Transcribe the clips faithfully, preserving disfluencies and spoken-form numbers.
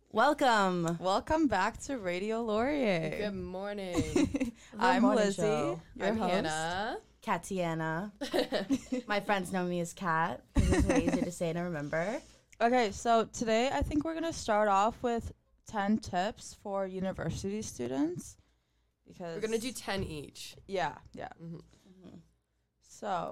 Welcome. Welcome back to Radio Laurier. Good morning. I'm morning Lizzie, show. your I'm host. Hannah. Katiana. My friends know me as Kat. It's way easier to say and remember. Okay, so today I think we're going to start off with ten tips for university students. Because We're going to do ten each. Yeah, yeah. Mm-hmm. Mm-hmm. So,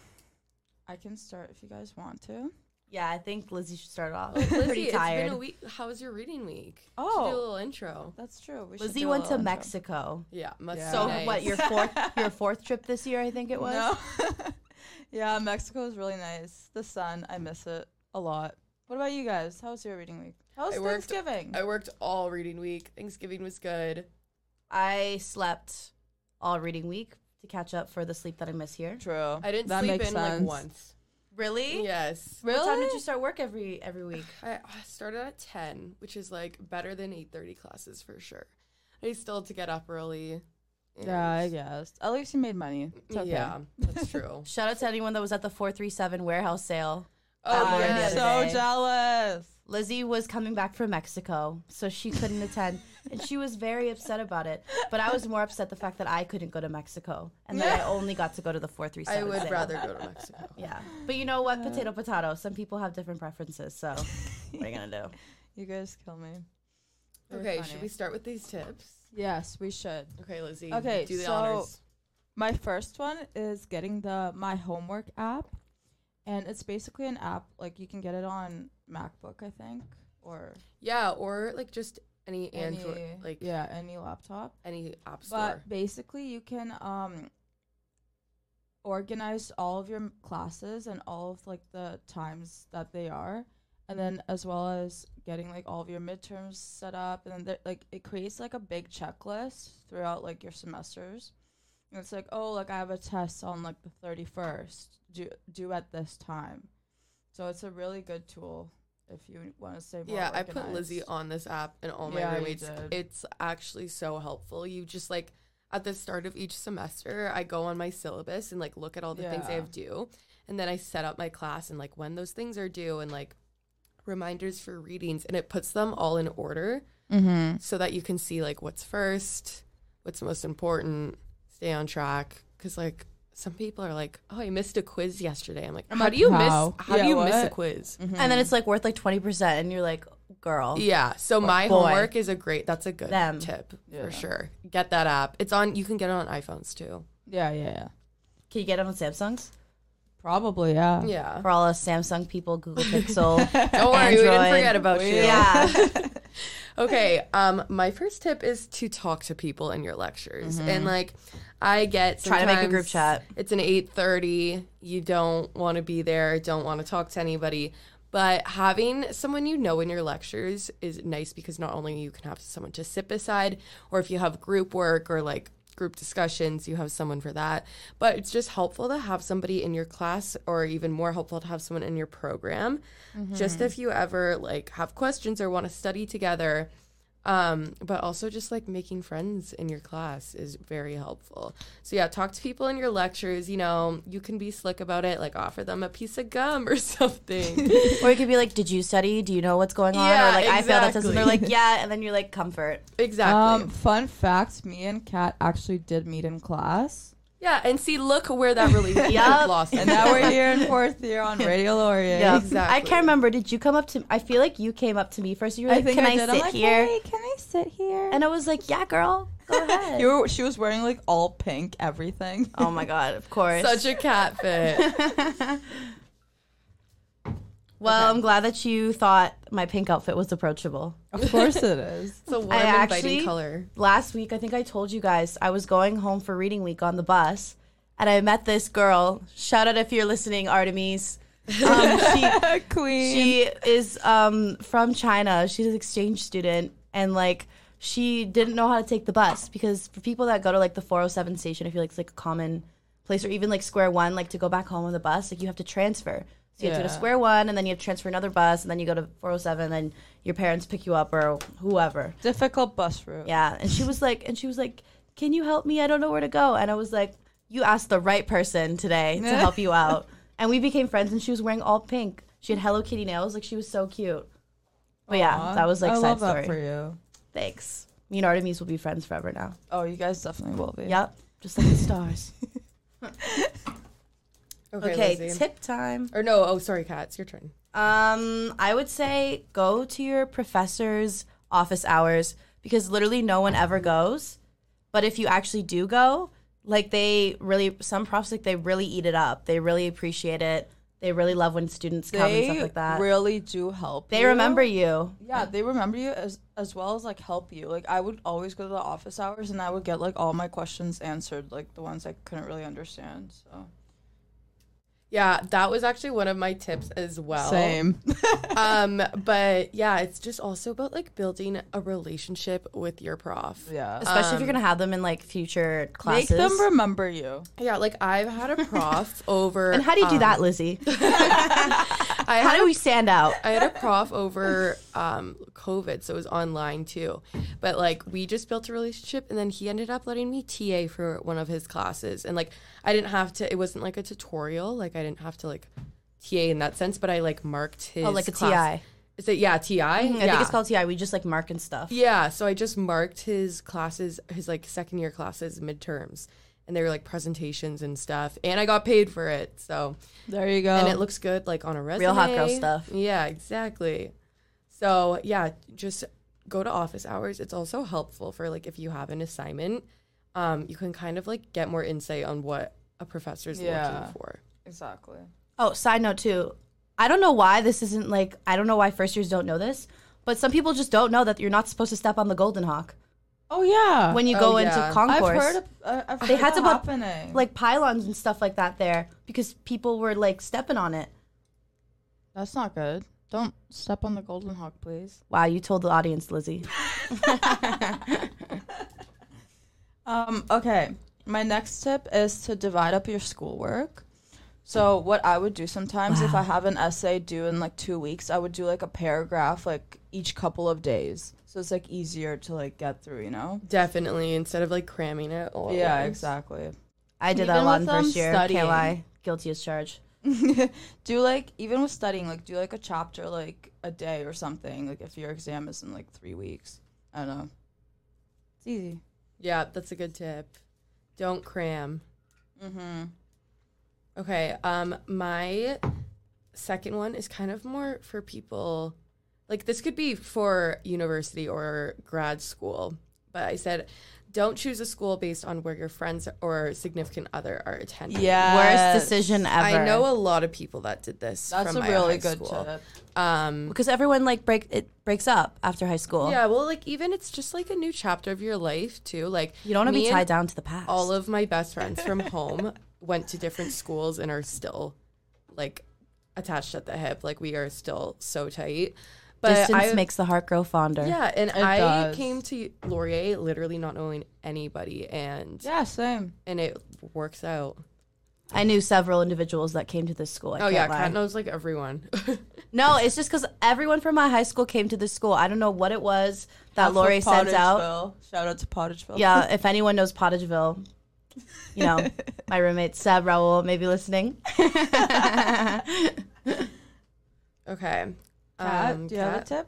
I can start if you guys want to. Yeah, I think Lizzie should start off. Lizzie, Pretty tired. it's been a week. How was your reading week? Oh. Should do a little intro. That's true. We should Lizzie do a went to little intro. Mexico. Yeah, must Yeah. be So nice. what, your fourth your fourth trip this year, I think it was? No. Yeah, Mexico is really nice. The sun, I miss it a lot. What about you guys? How was your reading week? How was I worked- Thanksgiving? I worked all reading week. Thanksgiving was good. I slept all reading week to catch up for the sleep that I miss here. True. I didn't That sleep in makes like sense. once. Really? Yes. Really? What time did you start work every every week? I I started at ten, which is like better than eight thirty classes for sure. I still had to get up early. and- Yeah, I guess. At least you made money. It's okay. Yeah, that's true. Shout out to anyone that was at the four three seven warehouse sale. Oh, I'm yes. the so other day. jealous. Lizzie was coming back from Mexico, so she couldn't attend, and she was very upset about it. But I was more upset the fact that I couldn't go to Mexico, and that I only got to go to the four three seven. I would sale. rather go to Mexico. Yeah, but you know what? Potato, potato. Some people have different preferences, so what are you gonna do? You guys kill me. You're Okay, funny. should we start with these tips? Yes, we should. Okay, Lizzie. Okay, do the so- honors. My first one is getting the My Homework app. And it's basically an app, like you can get it on MacBook, I think, or Yeah, or like just any, any, Android, like yeah, any laptop. any app store. But basically, you can um organize all of your m- classes and all of like the times that they are, and then as well as getting like all of your midterms set up, and then there, like it creates like a big checklist throughout like your semesters. And it's like, oh, like I have a test on like the thirty-first, due due at this time. So it's a really good tool if you want to stay more yeah, I organized. put Lizzie on this app and all my Yeah, you roommates. did. It's actually so helpful. You just like at the start of each semester, I go on my syllabus and like look at all the things I Yeah. have due, and then I set up my class and like when those things are due and like reminders for readings, and it puts them all in order Mm-hmm. so that you can see like what's first, what's most important, stay on track. Because like some people are like, oh, I missed a quiz yesterday. I'm like, I'm how like, do you how? miss? How Yeah, do you miss a what? quiz? Mm-hmm. And then it's like worth like twenty percent, and you're like, girl. Yeah. So my boy. homework is a great. That's a good Them. tip Yeah. for sure. Get that app. It's on. You can get it on iPhones too. yeah, yeah, yeah. Can you get it on Samsungs? Probably, yeah. Yeah. For all us Samsung people, Google Pixel. Don't worry, we didn't Android. forget about you. Yeah. Okay. Um, my first tip is to talk to people in your lectures, Mm-hmm. and like, I get Try to make a group sometimes chat. It's an eight thirty. You don't want to be there. Don't want to talk to anybody. But having someone you know in your lectures is nice because not only you can have someone to sit beside, or if you have group work or like group discussions, you have someone for that. But it's just helpful to have somebody in your class, or even more helpful to have someone in your program. Just if you ever like have questions or want to study together. Um, but also just like making friends in your class is very helpful. So yeah, talk to people in your lectures. You know, you can be slick about it, like offer them a piece of gum or something. Or you could be like, did you study? Do you know what's going on? Yeah, or like, I failed that test. And they're exactly. like, yeah. And then you're like, comfort. Exactly. Um, fun fact, me and Kat actually did meet in class. yeah, and see, look where that really Yup. lost. And now we're here in fourth year on Radio Laurier. Yeah. Exactly. I can't remember. Did you come up to I feel like you came up to me first. You were I like, think can I, I, did. sit I'm like, here? hey, can I sit here? And I was like, yeah, girl. Go ahead. you were, she was wearing like all pink everything. Oh, my God. Of course. Such a cat fit. Well, Okay. I'm glad that you thought my pink outfit was approachable. Of course it is. It's a warm, I inviting actually- color. Last week, I think I told you guys, I was going home for reading week on the bus, and I met this girl. Shout out if you're listening, Artemis. Um, she, Queen. she is um, from China. She's an exchange student, and like she didn't know how to take the bus because for people that go to like the four oh seven station, I feel like it's like a common place, or even like Square One, like to go back home on the bus, like you have to transfer. So you have to go to Yeah. Square One, and then you have to transfer another bus, and then you go to four oh seven, and your parents pick you up or whoever. Difficult bus route. Yeah, and she was like, and she was like, "Can you help me? I don't know where to go." And I was like, "You asked the right person today to help you out." And we became friends, and she was wearing all pink. She had Hello Kitty nails, like she was so cute. But yeah, Aw, that was like I side love story. that for you. Thanks. Me and Artemis will be friends forever now. Oh, you guys definitely will be. Yep, just like the stars. Okay, Okay, Lizzie. tip time. Or no, oh, sorry, Kat, it's your turn. Um, I would say go to your professor's office hours because literally no one ever goes. But if you actually do go, like they really, some profs like they really eat it up. They really appreciate it. They really love when students come and They stuff like that. really do help. They you. remember you. Yeah, they remember you as as well as like help you. Like I would always go to the office hours and I would get like all my questions answered, like the ones I couldn't really understand. So Yeah, that was actually one of my tips as well. same. um, but yeah, it's just also about like building a relationship with your prof. Yeah. Especially if you're Um, going to have them in like future classes. Make them remember you. Yeah, like I've had a prof over. And how do you do um, that, Lizzie? I How had do a we stand out? I had a prof over um, COVID, so it was online too. But like we just built a relationship, and then he ended up letting me T A for one of his classes, and like I didn't have to. It wasn't like a tutorial. Like I didn't have to like T A in that sense, but I like marked his. Oh, like a class. T I. Is it yeah T I? Mhm, I yeah. think it's called T I. We just like mark and stuff. Yeah, so I just marked his classes, his like second year classes, midterms, and they were like presentations and stuff, and I got paid for it. So. There you go. And it looks good, like on a resume. Real hot girl stuff. Yeah, exactly. So yeah, just go to office hours. It's also helpful for like if you have an assignment, um, you can kind of like get more insight on what a professor's Yeah. looking for. exactly. Oh, side note too. I don't know why this isn't like, I don't know why first years don't know this, but some people just don't know that you're not supposed to step on the Golden Hawk Oh yeah. when you Oh, go yeah. into I've concourse. heard. Of, uh, I've They heard had to that put, happening. like pylons and stuff like that there because people were like stepping on it. That's not good. Don't step on the Golden Hawk, please. Wow, you told the audience, Lizzie. Um, okay. My next tip is to divide up your schoolwork. So what I would do sometimes if I have an essay due in like two weeks, I would do like a paragraph like each couple of days. So it's like easier to like get through, you know? Definitely, instead of like cramming it all. at Yeah, once. exactly. I did that a Even lot in with, um, first year. studying. Can't lie. Guilty as charged. Do like even with studying, like do like a chapter like a day or something. Like if your exam is in like three weeks. I don't know. It's easy. Yeah, that's a good tip. Don't cram. Mm-hmm. Okay, um, my second one is kind of more for people, like this could be for university or grad school, but I said, don't choose a school based on where your friends or significant other are attending. Yeah. Worst decision ever. I know a lot of people that did this. That's from a my really high good school. tip. Um, because everyone like break it breaks up after high school. yeah, well, like even it's just like a new chapter of your life too. Like You don't want to me be and tied down to the past. all of my best friends from home went to different schools and are still like attached at the hip. Like we are still so tight. But Distance I, makes the heart grow fonder. yeah, and It I does. came to Laurier literally not knowing anybody, and Yeah, same. and it works out. I knew several individuals that came to this school. I Oh can't yeah, lie. Kat knows like everyone. No, it's just because everyone from my high school came to this school. I don't know what it was that Half of Lori sends out. Pottageville. Shout out to Pottageville. Yeah, if anyone knows Pottageville, you know, my roommate Seb Raul may be listening. Okay. Kat, Um, do you have a Kat? tip?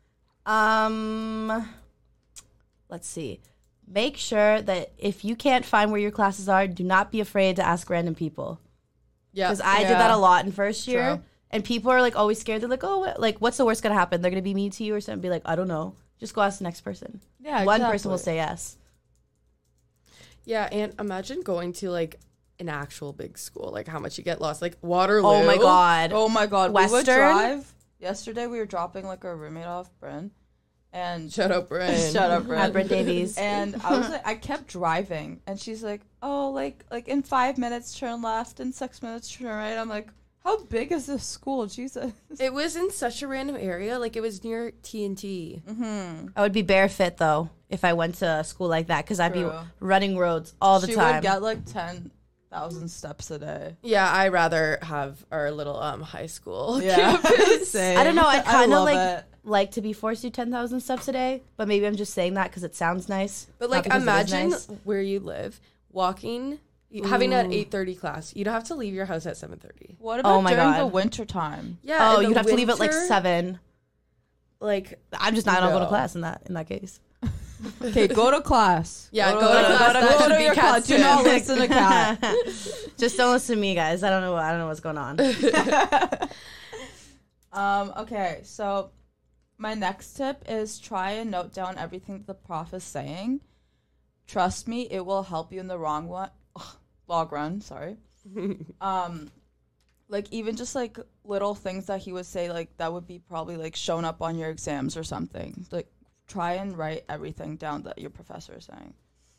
Um, let's see. Make sure that if you can't find where your classes are, do not be afraid to ask random people. Yeah. Because I did Yeah. that a lot in first year. True. And people are like always scared. They're like, oh, what, like, what's the worst gonna happen? They're gonna be mean to you or something. Be like, I don't know. Just go ask the next person. Yeah, One person will say yes. Yeah, and imagine going to like an actual big school, like how much you get lost, like Waterloo. Oh my god. Oh my god, we would Western? drive. Yesterday we were dropping like our roommate off, Bryn, and Shut up, Bryn. shut up, Bryn. At Bryn Davies. And I was like, I kept driving, and she's like, oh, like like in five minutes turn left, in six minutes turn right. I'm like, how big is this school? Jesus. It was in such a random area, like it was near T N T. Mm-hmm. I would be barefoot though if I went to a school like that because I'd be True. running roads all the she time. would get like ten thousand steps a day. Yeah, I rather have our little um high school Yeah, campus. Same. I don't know. I kind of love like it. like to be forced to do ten thousand steps a day, but maybe I'm just saying that because it sounds nice. But not like, because it is imagine nice. where you live, walking, having an Ooh. eight thirty class. You'd have to leave your house at seven thirty. What about Oh my during God. the winter time? Yeah. Oh, in the you'd have to leave at like winter- seven. like I'm just not gonna go to No. class in that in that case. Okay, go to class. Yeah, go, go to, to class. Go to, That go should to be your Kat's class. Do tip. not listen to Kat. Just don't listen to me, guys. I don't know. I don't know what's going on. Um, okay, so my next tip is try and note down everything that the prof is saying. Trust me, it will help you in the wrong one log run, sorry. um like even just like little things that he would say like that would be probably like shown up on your exams or something. Like try and write everything down that your professor is saying.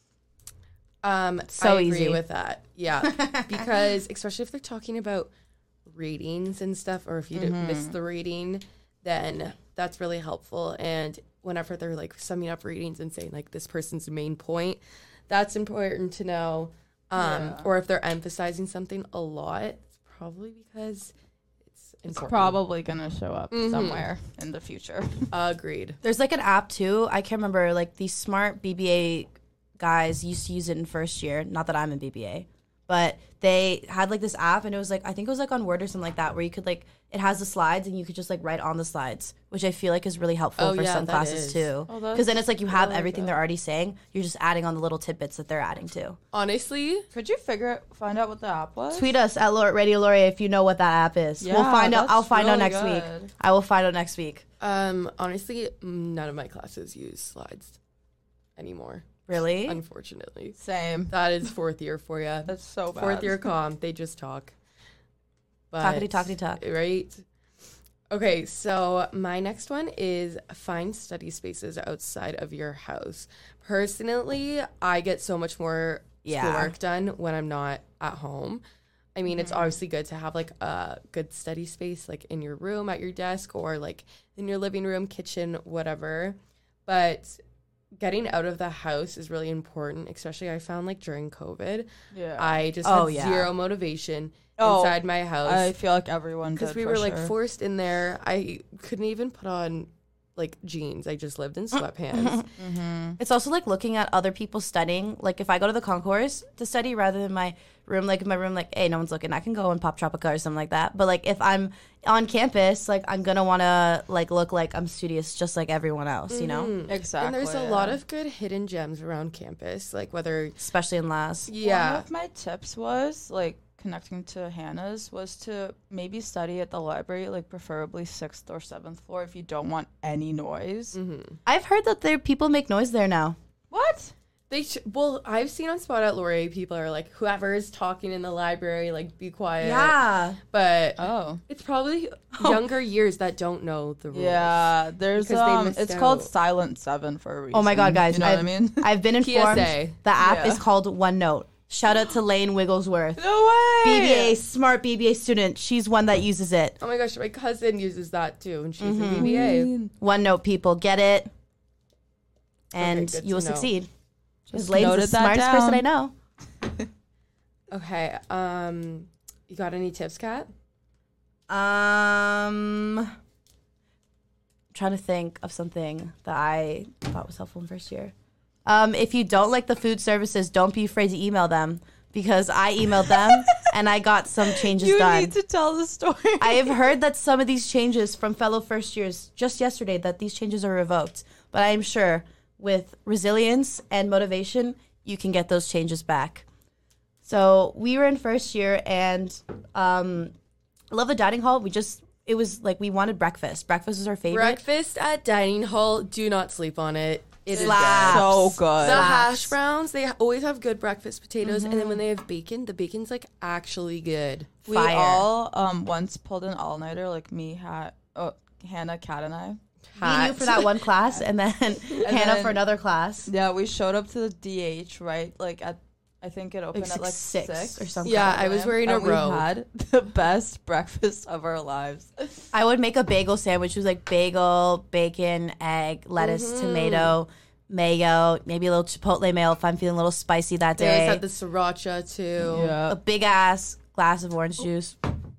Um, So I agree easy. with that. Yeah, because especially if they're talking about readings and stuff, or if you didn't Mm-hmm. miss the reading, then that's really helpful. And whenever they're like summing up readings and saying like this person's main point, that's important to know. Um, Yeah. Or if they're emphasizing something a lot, it's probably because it's It's important. probably gonna show up Mhm. somewhere in the future. Agreed. There's like an app too. I can't remember. Like these smart B B A guys used to use it in first year. Not that I'm in B B A, but they had like this app, and it was like I think it was like on Word or something like that, where you could like it has the slides, and you could just like write on the slides, which I feel like is really helpful Oh, for yeah, some that classes is. too. Oh, Because then it's like you have really everything good. they're already saying. You're just adding on the little tidbits that they're adding too. Honestly, Could you figure find out what the app was? Tweet us at Lor- Radio Laurier if you know what that app is. we'll Yeah, find out. that's I'll find out really next week. good. I will find out next week. um, honestly, none of my classes use slides anymore. Really? Unfortunately, Same. that is fourth year for you. That's so bad. Fourth year comm, they just talk. But, Talkity, talkity, talk. Right? Okay, so my next one is find study spaces outside of your house. Personally, I get so much more Yeah. schoolwork done when I'm not at home. I mean, it's obviously good to have like a good study space, like in your room, at your desk, or like in your living room, kitchen, whatever. But getting out of the house is really important, especially I found like during COVID. Yeah. I just Oh, had yeah. zero motivation Oh, inside my house I feel like everyone because did we for were like sure. forced in there. I couldn't even put on like jeans. I just lived in sweatpants. Mm-hmm. It's also like looking at other people studying. Like if I go to the concourse to study rather than my room, like in my room, like, hey, no one's looking, I can go and pop Tropica or something like that. But like if I'm on campus, like I'm gonna wanna like look like I'm studious just like everyone else, you know? Mhm. Exactly. And there's a lot of good hidden gems around campus, like whether Especially in last. yeah. One of my tips was like connecting to Hannah's was to maybe study at the library, like preferably sixth or seventh floor if you don't want any noise. hmm I've heard that there people make noise there now. What? They sh- well, I've seen on Spot at Laurier, people are like, whoever is talking in the library, like, be quiet. Yeah. But Oh. it's probably younger years that don't know the rules. Yeah, there's Because they um missed it's called out. Silent Seven for a reason. Oh my god, guys. You know I've, what I mean? I've been P S informed A. the app Yeah. is called OneNote. Shout out to Lane Wigglesworth. No way. B B A, smart B B A student. She's one that uses it. Oh my gosh, my cousin uses that too, and she's Mhm. in B B A. OneNote, people, get it, and Okay, good you will to know. succeed. Because Just Lane's the noted that smartest person I down. know. Okay, um, you got any tips, Kat? Um, trying to think of something that I thought was helpful in first year. Um, if you don't like the food services, don't be afraid to email them because I emailed them and I got some changes You done. need to tell the story. I have heard that some of these changes from fellow first years just yesterday that these changes are revoked, but I am sure with resilience and motivation, you can get those changes back. So we were in first year and um, I love the dining hall. We just, it was like we wanted breakfast. Breakfast was our favorite. Breakfast at dining hall. Do not sleep on it. It is Slaps. good. so good. The hash Slaps. browns, they always have good breakfast potatoes, and Mm-hmm. then when they have bacon, the bacon's like actually good. We Fire. all um once pulled an all nighter, like me, had oh, Hannah, Kat, and I. Me and you for that one class and then Hannah then- for another class. Yeah, we showed up to the D H right, like at I think it opened Like at like six, six, six or something. Yeah, I was wearing a and we robe. had the best breakfast of our lives. I would make a bagel sandwich. It was like bagel, bacon, egg, lettuce, Mhm. tomato, mayo, maybe a little chipotle mayo if I'm feeling a little spicy that They always day. had the sriracha too. Yeah. A big ass glass of orange juice.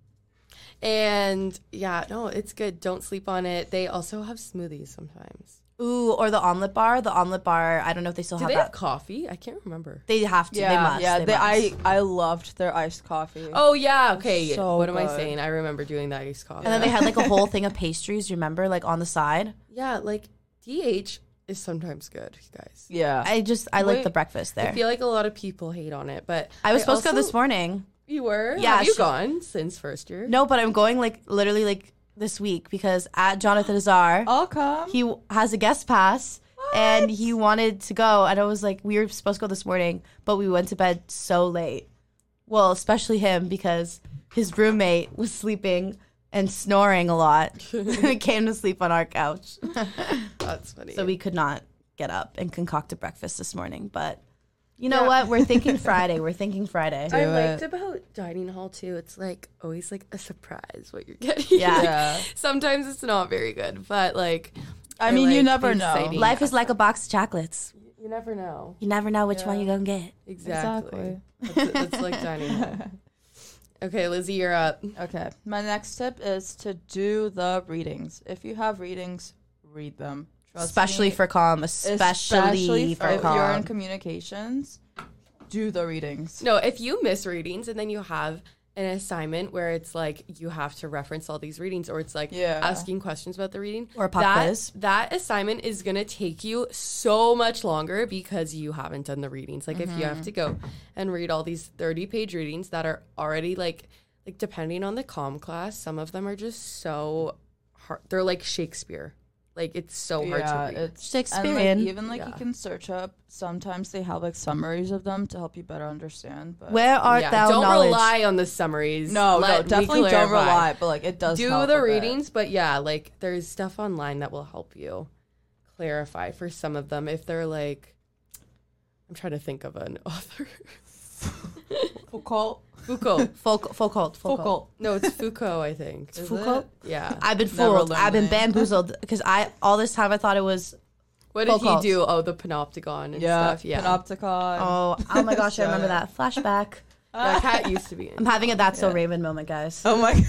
And yeah, no, it's good. Don't sleep on it. They also have smoothies sometimes. Ooh, or the omelet bar. The omelet bar. I don't know if they still Do have they that. have coffee? I can't remember. They have to. Yeah, they must. yeah. they They, I must. I loved their iced coffee. Oh yeah, okay. So what am I good. saying? I remember doing the iced coffee. And then they had like a whole thing of pastries. Remember, like on the side. yeah, like D H is sometimes good, you guys. Yeah. I just I like Wait, the breakfast there. I feel like a lot of people hate on it, but I was supposed to go also- this morning. You were? Yeah, Have you she- gone since first year? No, but I'm going like literally like this week because at Jonathan Azar, I'll come. he w- has a guest pass and he wanted to go. And I was like, we were supposed to go this morning, but we went to bed so late. Well, especially him because his roommate was sleeping and snoring a lot. He came to sleep on our couch. That's funny. So we could not get up and concoct a breakfast this morning. But you know Yeah. what? We're thinking Friday. We're thinking Friday. I Do liked it. about dining hall too. It's like always like a surprise what you're getting. Yeah. Like, Yeah. sometimes it's not very good, but like I mean, you like never the know. exciting Life is like a aspect. box of chocolates. You never know. You never know which one Yeah. you're going to get. Exactly. That's, that's like dining hall. Okay, Lizzie, you're up. Okay. My next tip is to do the readings. If you have readings, read them. Trust Especially me, for comm. Especially, for if you're in comm. communications, do the readings. No, if you miss readings and then you have an assignment where it's like you have to reference all these readings or it's like Yeah. asking questions about the reading Or a pop that, quiz. that assignment is going to take you so much longer because you haven't done the readings. Like if you have to go and read all these thirty page readings that are already like like depending on the comm class, some of them are just so hard. They're like Shakespeare. Like it's so hard yeah, to read. it's Shakespearean. And like, even like you Yeah. can search up. Sometimes they have like summaries of them to help you better understand. But Where art yeah, thou don't knowledge? rely on the summaries. no, Let no, me definitely don't clarify. rely. But like it does Do help the a bit. readings, but yeah, like there's stuff online that will help you clarify for some of them if they're like I'm trying to think of an author. Foucault. Foucault. Foucault. Foucault. Foucault. Foucault. No, it's Foucault, I think. Is Foucault? it? Yeah. I've been Never fooled. learned I've been the name. bamboozled because I all this time I thought it was. What did Foucault. he do? Oh, the panopticon and Yeah, stuff. Yeah. Panopticon. Oh, oh my gosh! I remember Yeah. that flashback. Yeah, Kat used to be in. I'm having a that's so Yeah. Raven moment, guys. Oh my.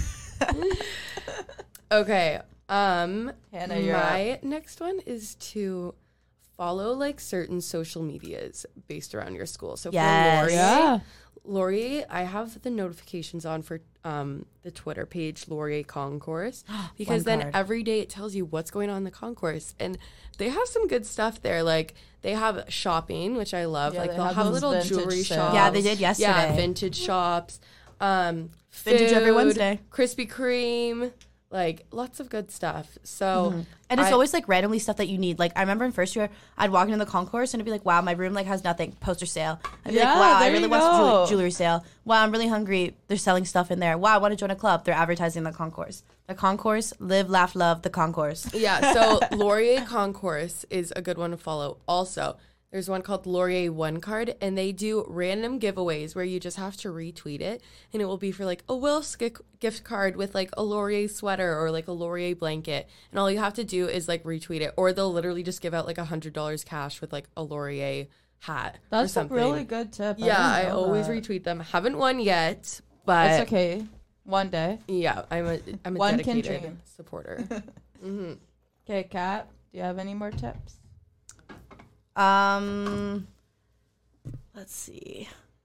Okay. Um Hannah, you're my next one is to follow like certain social medias based around your school. So Yes. for Laurier, Yeah. Laurier, I have the notifications on for um, the Twitter page Laurier Concourse because One then card. every day it tells you what's going on in the concourse, and they have some good stuff there. Like they have shopping, which I love. Yeah, like they they'll have have, those little vintage jewelry sales. shops. Yeah, they did Yeah, yesterday. vintage shops. Um, Vintage every food, Wednesday. Krispy Kreme, like lots of good stuff. So And it's I- always like randomly stuff that you need. Like I remember in first year, I'd walk into the concourse and it'd be like, "Wow, my room like has nothing." Poster sale. I'd be Yeah, like, "Wow, I there really you want some go. jewelry, jewelry sale." Wow, I'm really hungry. They're selling stuff in there. Wow, I want to join a club. They're advertising the concourse. The concourse, live, laugh, love. The concourse. Yeah, so Laurier Concourse is a good one to follow. Also, there's one called Laurier One Card, and they do random giveaways where you just have to retweet it, and it will be for like a Wills gi- gift card with like a Laurier sweater or like a Laurier blanket, and all you have to do is like retweet it, or they'll literally just give out like a hundred dollars cash with like a Laurier hat. or That's a something. really good tip. Yeah, I, didn't know always that. retweet them. Haven't won yet, but It's okay. One day. yeah, I'm a I'm a One can dedicated dream. supporter. hmm Okay, Kat, do you have any more tips? Um, let's see.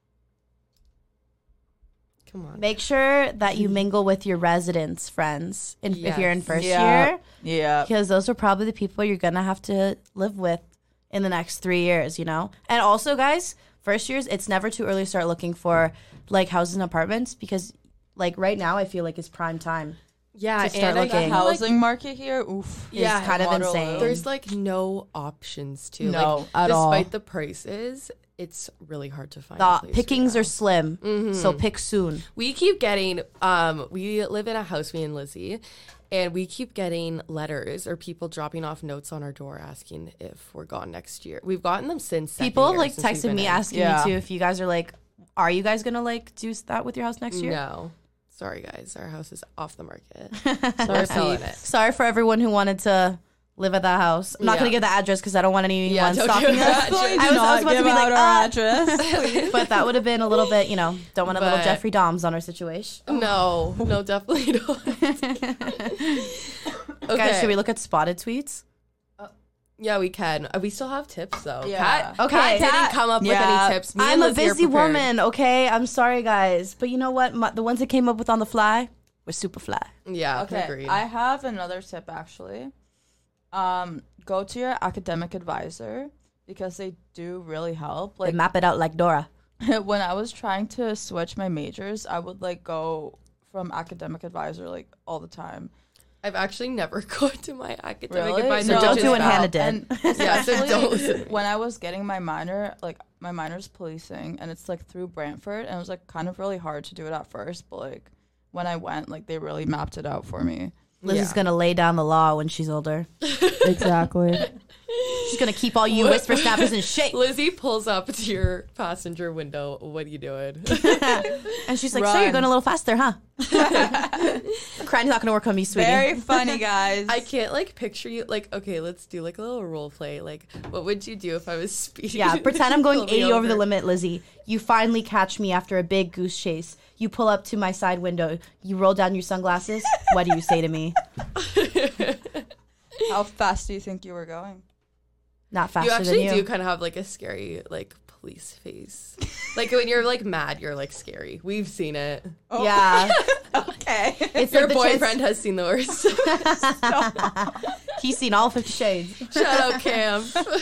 Come on. Make sure that you mingle with your residents, friends, in, if you're in Yes. first Yeah. year, Yeah. because those are probably the people you're gonna have to live with in the next three years. You know, and also, guys, first years, it's never too early to start looking for like houses and apartments because, like, right now, I feel like it's prime time. Yeah, to start and I looking. The feel like housing market here, oof. Yeah, kind of Waterloo. insane. there's like no options too. No, like, at all. despite the prices, it's really hard to find. a The place pickings right are slim, now. so Mhm. pick soon. We keep getting. Um, we live in a house, me and Lizzie, and we keep getting letters or people dropping off notes on our door asking if we're gone next year. We've gotten them since second People year, like since we've texted been me in. asking Yeah. me too if you guys are like, are you guys gonna like do that with your house next year? No, sorry guys, our house is off the market. Sorry, We're selling peeps. it. Sorry for everyone who wanted to live at that house. I'm not Yeah. gonna give the address because I don't want anyone Yeah, don't stalking give us. the address. I was, I was about to give be out like, our ah, address. but that would have been a little bit, you know, don't want a little But- Jeffrey Dahms on our situation. No, no, definitely not. Okay. Guys, should we look at spotted tweets? Yeah, we can. Uh, we still have tips though. Yeah. Kat, Okay. Kat didn't Kat- come up yeah. with any tips. Me I'm and a Lizzie are busy prepared. woman, okay? I'm sorry, guys. But you know what? My, the ones that came up with on the fly were super fly. Yeah, Okay, agreed. I have another tip actually. Um, go to your academic advisor because they do really help. They Like map it out like Dora. when I was trying to switch my majors, I would like go from academic advisor like all the time. I've actually never gone to my academic Really? advisor. So No, don't which do is what bad. Hannah did. And Yeah, so especially don't listen to me. when I was getting my minor, like my minor's policing, and it's like through Brantford, and it was like kind of really hard to do it at first, but like when I went, like they really mapped it out for me. Liz is Yeah. gonna lay down the law when she's older. Exactly. She's gonna keep all you whisper snappers in shape. Lizzie pulls up to your passenger window. What are you doing? And she's like, "So you're Run. going a little faster, huh?" Crying's not gonna work on me, sweetie. Very funny, guys. I can't like picture you. Like, okay, let's do like a little role play. Like, what would you do if I was speeding? Yeah, pretend I'm going Pull me eighty over the limit, Lizzie. You finally catch me after a big goose chase. You pull up to my side window. You roll down your sunglasses. What do you say to me? How fast do you think you were going? Not faster You actually than you. do kind of have like a scary like police face. Like when you're like mad, you're like scary. We've seen it. Yeah, Okay. it's Your like the boyfriend has seen the worst. chance- He's seen all Fifty Shades. Shut up, Cam.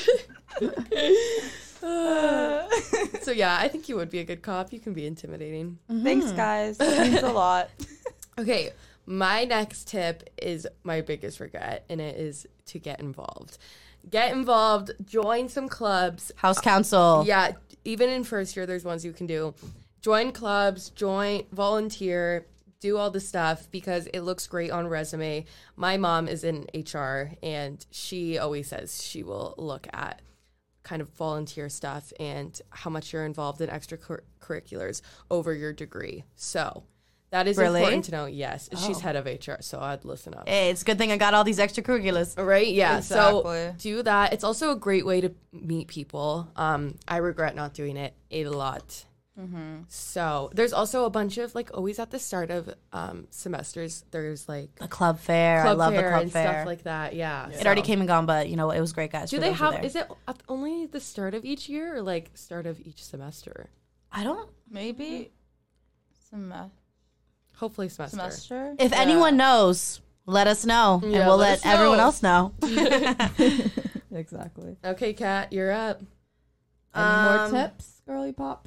So yeah, I think you would be a good cop. You can be intimidating. Thanks, guys. That means a lot. Okay, my next tip is my biggest regret, and it is to get involved. Get involved, join some clubs. House council. Yeah, even in first year, there's ones you can do. Join clubs, join, volunteer, do all the stuff because it looks great on resume. My mom is in H R, and she always says she will look at kind of volunteer stuff and how much you're involved in extracurriculars over your degree. So that is Really? important to know. Yes, she's Oh. head of H R, so I'd listen up. Hey, it's a good thing I got all these extracurriculars. Right? Yeah. So Exactly. do that. It's also a great way to meet people. Um, I regret not doing it a lot. So there's also a bunch of like always at the start of um, semesters. There's like A club fair. club I love fair the club and fair. stuff like that. Yeah. It already came and gone, but you know it was great, guys. Do for they those who were have? there. Is it at only the start of each year or like start of each semester? I don't. Maybe sem- Hopefully semester. semester. If Yeah. anyone knows, let us know, and Yeah, we'll let let, us everyone know. else know. Exactly. Okay, Kat, you're up. Any Um, more tips, girly pop?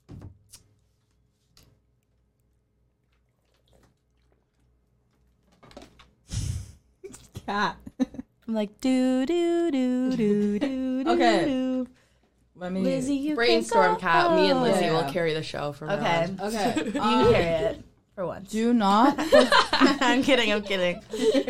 Cat. I'm like do do do do do. Okay. do. Let me. Lizzie, you Brainstorm, can Kat. Me and Lizzie Yeah. will carry the show from Okay. now on. Okay. You can um, carry it for once. Do not. I'm kidding. I'm kidding.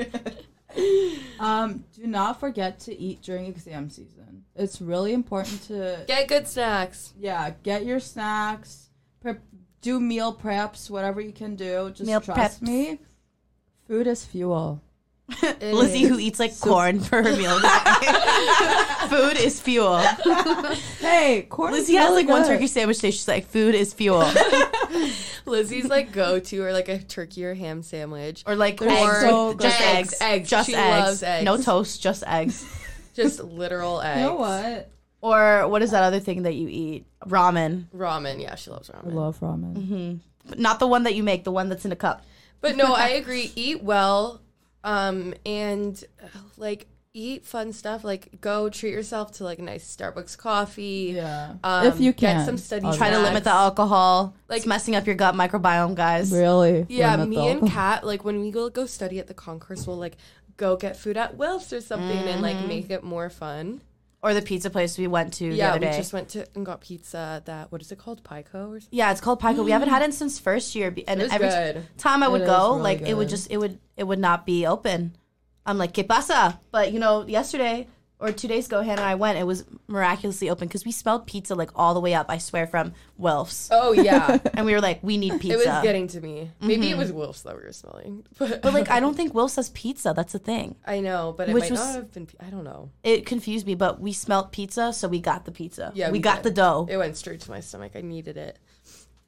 Um. Do not forget to eat during exam season. It's really important to. Get good snacks. Yeah. Get your snacks. Prep, do meal preps. Whatever you can do. Just Meal trust preps. me. Food is fuel. Lizzie, who eats like corn for her meal. Food is fuel. Hey, corn. Lizzie is has really like one good. turkey sandwich today. She's like, food is fuel. Lizzie's like go-to or like a turkey or ham sandwich. Or like They're eggs. so just good. eggs. Eggs. Just She eggs. loves eggs. No toast, just eggs. Just literal eggs. You know what? Or what is that other thing that you eat? Ramen. Ramen. Yeah, she loves I ramen. love ramen. But not the one that you make, the one that's in a cup. But no, I agree. Eat well, um, and uh, like eat fun stuff. Like go treat yourself to like a nice Starbucks coffee. Yeah. Um, If you get can. some study. Obviously. Try to snacks. limit the alcohol. Like- It's messing up your gut microbiome, guys. Really? Yeah, limit me the and alcohol. Kat, like when we go go study at the concourse, we'll like go get food at Wilf's or something and like make it more fun. Or the pizza place we went to the Yeah, other we day. just went to and got pizza. That what is it called, Pico or something? Yeah, it's called Pico. We haven't had it since first year, be- and It was every good. time I would It go, is really like it would good. just it would it would not be open. I'm like, ¿Qué pasa? But you know, yesterday or two days ago, Hannah and I went. It was miraculously open because we smelled pizza like all the way up. I swear from Wilf's, Oh yeah, and we were like, we need pizza. it was getting to me. Maybe it was Wilf's that we were smelling, but, But like, I don't think Wilf's has pizza. That's the thing. I know, but it Which might was- not have been. I don't know. It confused me, but we smelt pizza, so we got the pizza. Yeah, we, we got did. the dough. It went straight to my stomach. I needed it.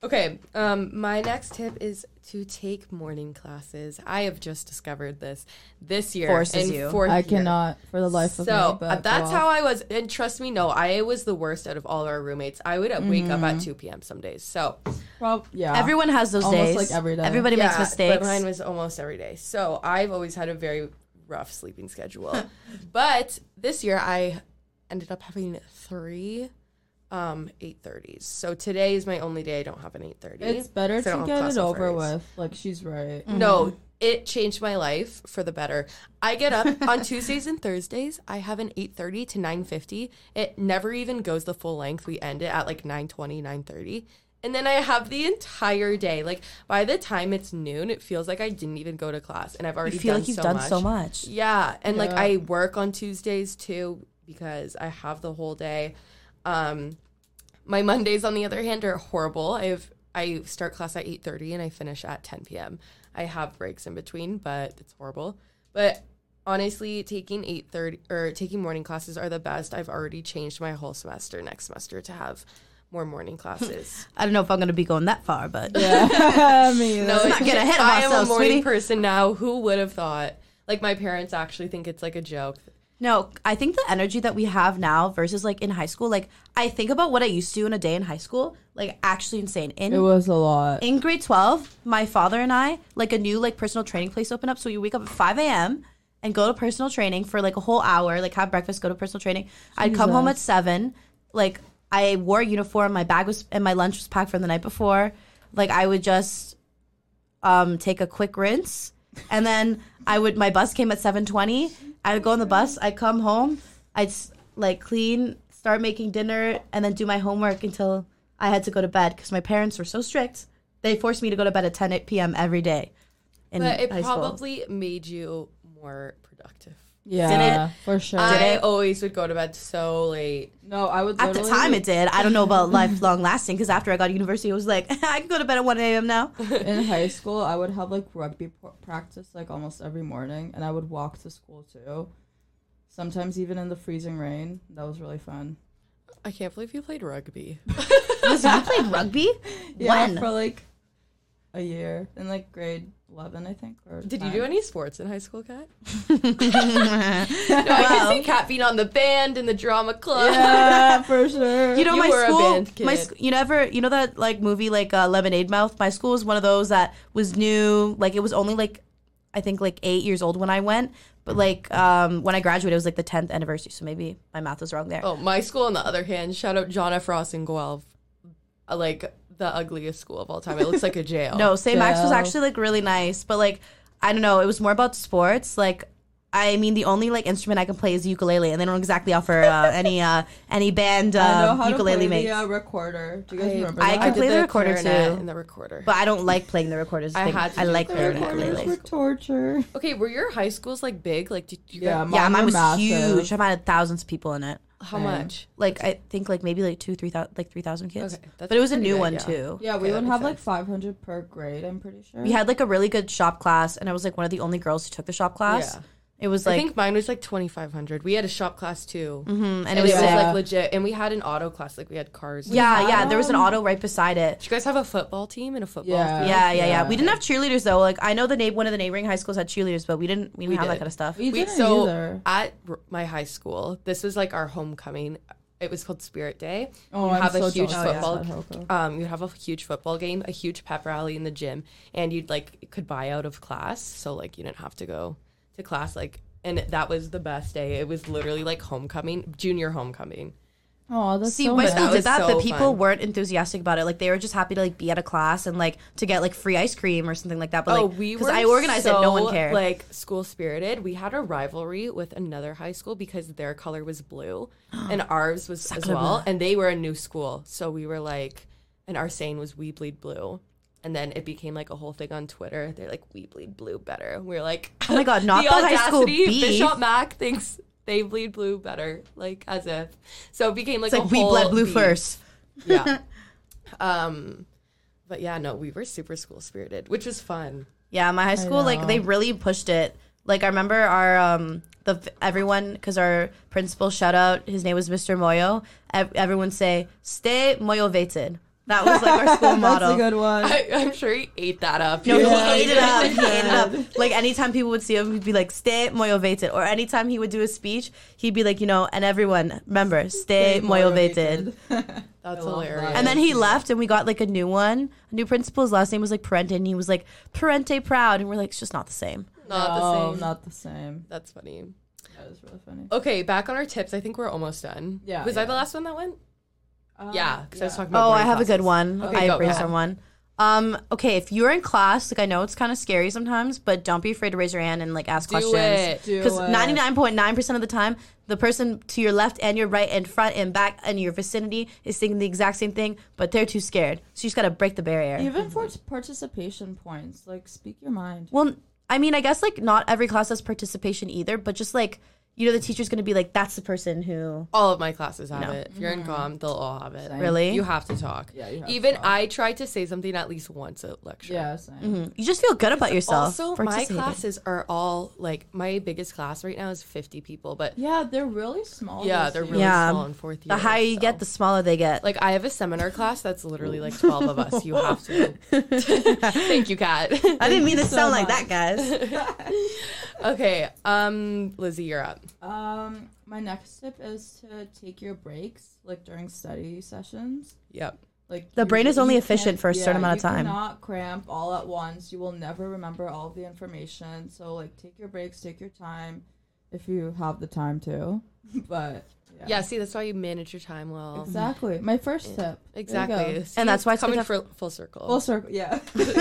Okay, um, my next tip is to take morning classes. I have just discovered this this year. Forces in you. fourth I year. cannot for the life of So me. But uh, that's go how off. I was. And trust me, no, I was the worst out of all our roommates. I would uh, wake up Mm-hmm. at two p.m. some days. So Prob- yeah. Everyone has those Almost days. like every day. Everybody makes yeah, mistakes. but mine was almost every day. So I've always had a very rough sleeping schedule. But this year I ended up having three um, eight thirties. So today is my only day I don't have an eight thirty. It's better So I to don't have get class it on over Fridays. with. Like, she's right. No, it changed my life for the better. I get up on Tuesdays and Thursdays. I have an eight thirty to nine fifty. It never even goes the full length. We end it at like nine twenty, nine thirty. And then I have the entire day. Like, by the time it's noon, it feels like I didn't even go to class. And I've already you feel done like you've so done much. so much. Yeah. And like Yeah. I work on Tuesdays too because I have the whole day. Um, my Mondays, on the other hand, are horrible. I have I start class at eight thirty and I finish at ten p.m. I have breaks in between, but it's horrible. But honestly, taking eight thirty or taking morning classes are the best. I've already changed my whole semester next semester to have more morning classes. I don't know if I'm gonna be going that far, but Yeah, me either. No, Let's not it- get ahead of I am ourselves, a morning sweetie. person now. Who would have thought? Like, my parents actually think it's like a joke. no, I think the energy that we have now versus like in high school, like I think about what I used to do in a day in high school, like actually insane. In It was a lot. in grade twelve, my father and I, like a new like personal training place opened up. So we wake up at five a.m. and go to personal training for like a whole hour, like have breakfast, go to personal training. I'd come home at seven. Like I wore a uniform, my bag was, and my lunch was packed from the night before. Like I would just um, take a quick rinse. And then I would, my bus came at seven twenty. I would go on the bus. I'd come home. I'd s- like clean, start making dinner, and then do my homework until I had to go to bed because my parents were so strict. They forced me to go to bed at ten p.m. every day in But it high school. probably made you more productive. Yeah, for sure. I always would go to bed so late. no, I would At the literally- time, it did. I don't know about lifelong lasting because after I got to university, I was like, I can go to bed at one a.m. now. in high school, I would have like rugby p- practice like almost every morning, and I would walk to school too. Sometimes even in the freezing rain. That was really fun. I can't believe you played rugby. Listen, you played rugby? Yeah, When? for like a year in like grade eleven, I think. Or Did you ten. do any sports in high school, Kat? No, I can see Kat being on the band in the drama club. Yeah, for sure. You know, You my were a school, band kid. my sc- you never, you know that like movie like uh, Lemonade Mouth. My school was one of those that was new. Like it was only like, I think like eight years old when I went, but like um, when I graduated, it was like the tenth anniversary. So maybe my math was wrong there. Oh, my school, on the other hand, shout out John F. Ross in Guelph. Uh, Like, the ugliest school of all time. It looks like a jail. No, Saint Max was Jail. actually like really nice, but like I don't know, it was more about sports. Like I mean, the only like instrument I can play is the ukulele, and they don't exactly offer uh, any uh, any band I know uh, how ukulele to play mates. the uh, recorder. Do you guys I, remember I that? can did play the recorder clarinet too. and the recorder. But I don't like playing the recorders. I thing. had to I do like the playing the recorders. ukulele. Recorders were torture. Okay, were your high schools, like, big? Like, did you Yeah, guys... Yeah, Mine mine were was massive. huge. I had thousands of people in it. How Same. much? Like I think like maybe like two, three thousand, like three thousand kids. Okay, that's But it was a pretty new big, one yeah. too. Yeah, we Okay, would that have makes like five hundred per grade, I'm pretty sure. We had like a really good shop class, and I was like one of the only girls who took the shop class. Yeah. It was I like, think mine was, like, twenty-five hundred. We had a shop class, too. mhm, and, And it was it was, Yeah. like, legit. And we had an auto class. Like, we had cars. yeah, had, yeah. There was an um, auto right beside it. Did you guys have a football team and a football Yeah. field? Yeah, yeah, yeah. Yeah. We didn't have cheerleaders though. Like I know the na- one of the neighboring high schools had cheerleaders, but we didn't. We didn't We have that did. kind of stuff. We We, didn't so either. at r- my high school, this was like our homecoming. It was called Spirit Day. Oh, you I'm have a so huge jealous of football. that, Hoko. Um, you'd have a huge football game, a huge pep rally in the gym, and you'd like could buy out of class, so like you didn't have to go to class. Like, and that was the best day. It was literally like homecoming, junior homecoming. Oh, that's See, so my nice. school That did was that, so but people fun. weren't enthusiastic about it. Like they were just happy to like be at a class and like to get like free ice cream or something like that. But oh, like, we because were I organized so, it, no one cared. Like school spirited. We had a rivalry with another high school because their color was blue, and ours was as Sacre well. bleu. And they were a new school, so we were like, and our saying was "We bleed blue." And then it became like a whole thing on Twitter. They're like, "We bleed blue better." We're like, Oh my God, not the the high school audacity, beef. Bishop Mac thinks they bleed blue better, like as if. So it became like it's a like we whole bled blue beef. first. Yeah. um, but yeah, no, we were super school spirited, which was fun. Yeah, my high school like know. they really pushed it. Like I remember our um the everyone because our principal shout out his name was Mister Moyo. Ev- everyone say stay motivated. That was like our school motto. That's a good one. I, I'm sure he ate that up. No, Yeah. he ate it up. He ate it up. Like anytime people would see him, he'd be like, "Stay motivated." Or anytime he would do a speech, he'd be like, you know, and everyone remember, stay, motivated. That's hilarious. And then he left, and we got like a new one. A new principal's last name was like Parente, and he was like Parente proud, and we're like, it's just not the same. Not no, the same. not the same. That's funny. That was really funny. Okay, back on our tips. I think we're almost done. Yeah, Was yeah. I the last one that went? Um, Yeah, because I was talking about. Oh, I boarding have a good classes. one. Okay, I go, have go brainstorm one. Um, okay, if you're in class, like I know it's kind of scary sometimes, but don't be afraid to raise your hand and like ask Do questions. it. Do Because it. ninety-nine point nine percent of the time, the person to your left and your right and front and back and your vicinity is saying the exact same thing, but they're too scared. So you just gotta break the barrier. Even for participation points, like speak your mind. Well, I mean, I guess like not every class has participation either, but just like, you know, the teacher's gonna be like, that's the person who. All of my classes have No. it. If you're in comm, they'll all have it. Same. Really? You have to talk. Yeah, you have to Even talk. I try to say something at least once at lecture. Yeah, same. Mhm. You just feel good about yourself. Also, for my participating. classes are all like my biggest class right now is fifty people, but Yeah, they're really small. yeah, this they're year. really Yeah. small in fourth year. The higher you so. get, the smaller they get. Like I have a seminar class that's literally like twelve of us. You have to. Thank you, Kat. I didn't mean to so sound like much. that, guys. Okay, um, Lizzie, you're up. Um, my next tip is to take your breaks, like during study sessions. Yep. Like The you- brain is only you efficient can't- for a certain yeah, amount of time. You cannot cramp all at once. You will never remember all of the information. So like, take your breaks, take your time, if you have the time to. But yeah, Yeah. See, that's why you manage your time well. exactly. My first tip. There you go. Exactly. See, And that's why it's coming good for full circle. Full circle. Yeah.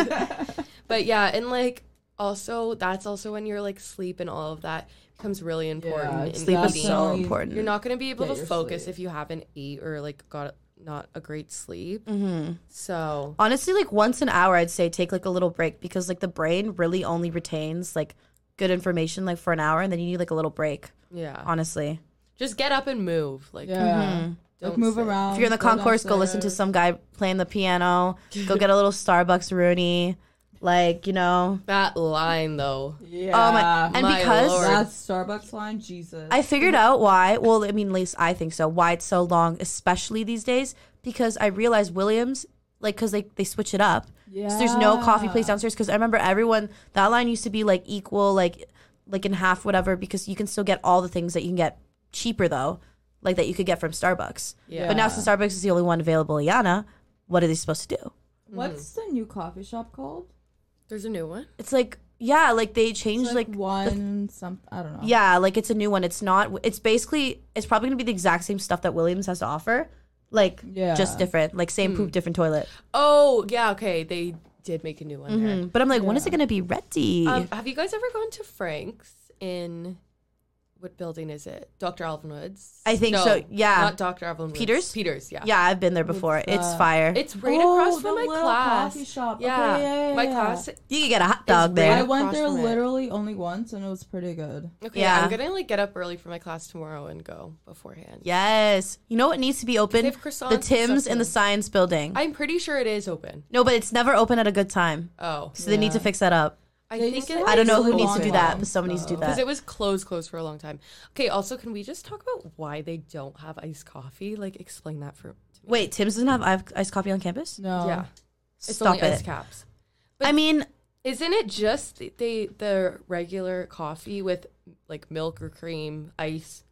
But yeah, and like also that's also when your like sleep and all of that becomes really important. Yeah, in Sleep is eating. so Definitely. important. You're not going to be able Get to your focus sleep. if you haven't ate or like got not a great sleep. Mm-hmm. So Honestly, like once an hour, I'd say take like a little break because like the brain really only retains like good information like for an hour, and then you need like a little break. yeah, Honestly, just get up and move. Like Yeah. Like don't move sit. around. if you're in the go concourse, go listen to downstairs. some guy playing the piano. Go get a little Starbucks Rooney, like you know. That line though. Yeah. Oh my! And My because Lord. that Starbucks line, Jesus. I figured out why. Well, I mean, at least I think so. Why it's so long, especially these days, because I realized Williams, like, because they they switch it up. yeah. So there's no coffee place downstairs. Because I remember everyone that line used to be like equal, like like in half, whatever. Because you can still get all the things that you can get cheaper though, like that you could get from Starbucks. Yeah. But now since Starbucks is the only one available, in Yana, what are they supposed to do? What's the new coffee shop called? There's a new one. It's like yeah, like they It's changed like, like. one some I don't know. Yeah, like it's a new one. It's not. It's basically. It's probably gonna be the exact same stuff that Williams has to offer, like Yeah. just different. Like same poop, different toilet. Oh yeah, okay. They did make a new one there. Mhm. But I'm like, when is it gonna be ready? Um, have you guys ever gone to Frank's in what building is it? Doctor Alvin Woods? I think No, so, yeah. Not Doctor Alvin Woods. Peters? Peters, yeah. yeah, I've been there before. It's, It's uh, fire. It's right Oh, across the from my little class. coffee shop. Okay, Yeah. yeah, yeah, my yeah. class. you could get a hot dog right there. I went across there from it. literally only once and it was pretty good. Okay, Yeah. I'm gonna like get up early for my class tomorrow and go beforehand. Yes. You know what needs to be open? They have croissants The and Tim's stuff in the too. Science Building. I'm pretty sure it is open. no, but it's never open at a good time. Oh, So they need to Yeah. fix that up. I They think used to it. have I don't know who really needs to long do that, lines, but someone needs to do though. that. Because it was closed, closed for a long time. Okay. Also, can we just talk about why they don't have iced coffee? Like, explain that for. To me. Wait, Tim's doesn't have ice- iced coffee on campus? No. Yeah, it's Stop only it. ice caps. But- I mean, Isn't it just the, the the regular coffee with like milk or cream, ice?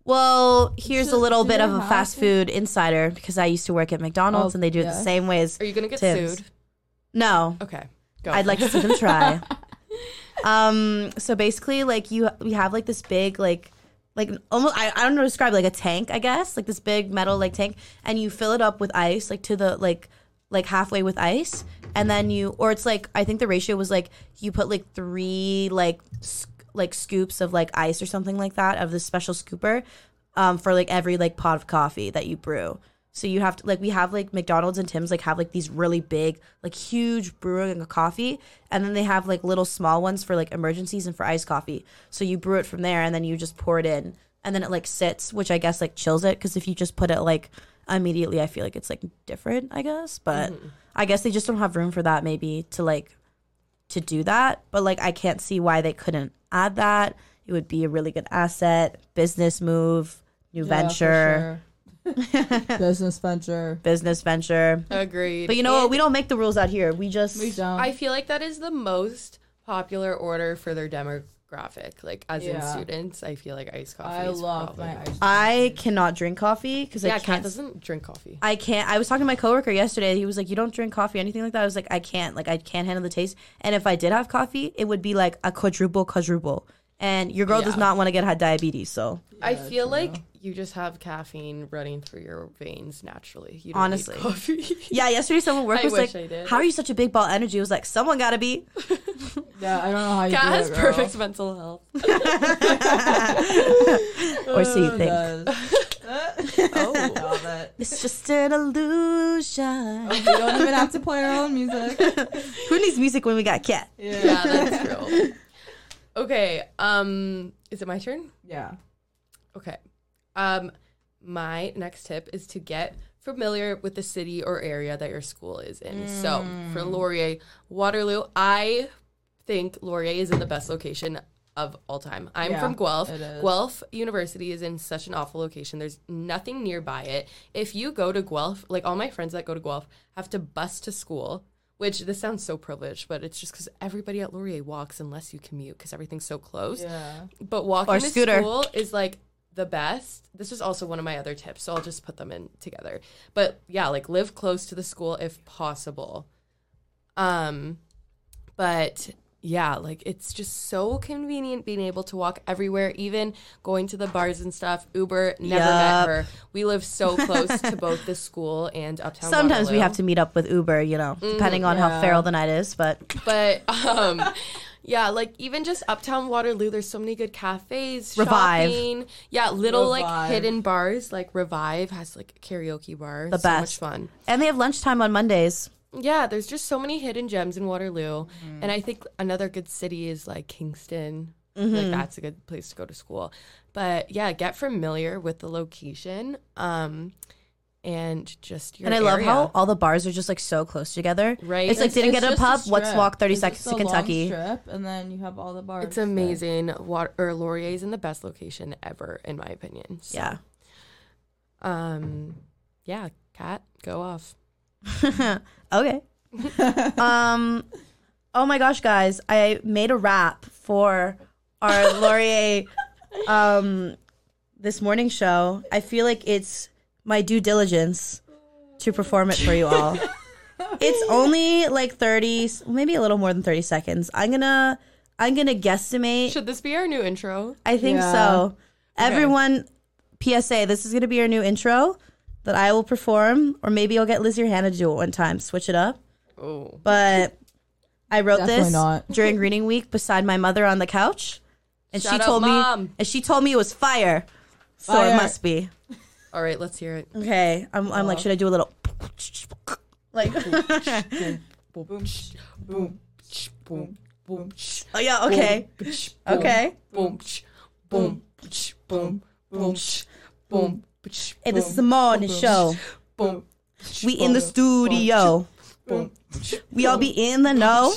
well, here's a Should- little do bit they of a have fast to- food insider because I used to work at McDonald's Oh, and they do it the yes. same way as Are you gonna get Tim's. sued? No. Okay, go. I'd like to see them try. um, so basically, like you, we have like this big, like, like almost I, I don't know how to describe it, like a tank, I guess, like this big metal like tank, and you fill it up with ice, like to the like, like halfway with ice, and then you, or it's like I think the ratio was like you put like three like sc- like scoops of like ice or something like that of this special scooper, um, for like every like pot of coffee that you brew. So you have to like we have like McDonald's and Tim's like have like these really big like huge brewing of coffee, and then they have like little small ones for like emergencies and for iced coffee. So you brew it from there and then you just pour it in and then it like sits, which I guess like chills it because if you just put it like immediately, I feel like it's like different, I guess. But I guess they just don't have room for that maybe to like to do that. But like I can't see why they couldn't add that. It would be a really good asset, business move, new Yeah, for venture. sure. Business venture. Business venture. Agreed. But you know And what? We don't make the rules out here. We just We don't. I feel like that is the most popular order for their demographic. Like, as in Yeah. students, I feel like iced coffee I is love probably my iced I cannot drink coffee because Yeah, I Kat can't. doesn't drink coffee. I can't. I was talking to my coworker yesterday. He was like, "You don't drink coffee, anything like that." I was like, "I can't. Like, I can't handle the taste. And if I did have coffee, it would be like a quadruple, quadruple. And your girl does Yeah. not want to get had diabetes. So I Yeah, feel true. like you just have caffeine running through your veins naturally. You don't Honestly. need coffee. yeah, yesterday someone at work I was wish like, I did. "How are you such a big ball energy?" I was like, "Someone gotta be." Yeah, I don't know how you Kat do has it, girl. perfect mental health. Or so you Oh, think. does. Oh. Love it. It's just an illusion. We don't even have to play our own music. Who needs music when we got Cat? Yeah, that's true. Okay, um, is it my turn? Yeah. Okay. Um, my next tip is to get familiar with the city or area that your school is in. So for Laurier, Waterloo, I think Laurier is in the best location of all time. I'm Yeah, from Guelph. it is. Guelph University is in such an awful location. There's nothing nearby it. If you go to Guelph, like all my friends that go to Guelph have to bus to school, which this sounds so privileged, but it's just because everybody at Laurier walks unless you commute because everything's so close. Yeah. But walking Or to scooter. school is like the best. This is also one of my other tips, so I'll just put them in together. But yeah, like live close to the school if possible. Um, but yeah, like it's just so convenient being able to walk everywhere, even going to the bars and stuff. Uber, never Yup. met her. We live so close to both the school and Uptown Sometimes we Waterloo. have to meet up with Uber, you know, depending on how yeah. feral the night is. But But um yeah, like even just Uptown Waterloo, there's so many good cafes, Revive. shopping. Yeah, little like Revive. hidden bars, like Revive has like a karaoke bar. The so much best. fun. and they have lunchtime on Mondays. Yeah, there's just so many hidden gems in Waterloo. And I think another good city is like Kingston. Like that's a good place to go to school. But yeah, get familiar with the location. Um and just your And I love area. how all the bars are just like so close together. Right? It's like, It's- didn't It's get a just pub, let's strip. walk thirty It's seconds just to a long Kentucky. strip, and then you have all the bars. It's there. amazing. Water or Laurier is in the best location ever, in my opinion. So, Yeah. Um. Yeah. Kat, go off. Okay. um, oh my gosh, guys! I made a rap for our Laurier um this morning show. I feel like it's my due diligence to perform it for you all. It's only like thirty, maybe a little more than thirty seconds. I'm gonna, I'm gonna guesstimate. Should this be our new intro? I think Yeah. so. Everyone, P S A, this is going to be our new intro that I will perform, or maybe I'll get Lizzie or Hannah to do it one time, switch it up. Oh. But I wrote Definitely this not. during reading week beside my mother on the couch, and Shout she out, told Mom. me, and she told me it was fire. So Fire. it must be. All right, let's hear it. Okay, I'm, I'm like, should I do a little, like, Boom, boom, Boom. Boom. Boom. oh yeah, okay, okay. Boom. Boom. Boom. Boom. Boom. Hey, this is the morning show. Boom. We in the studio. Boom. We all be in the know.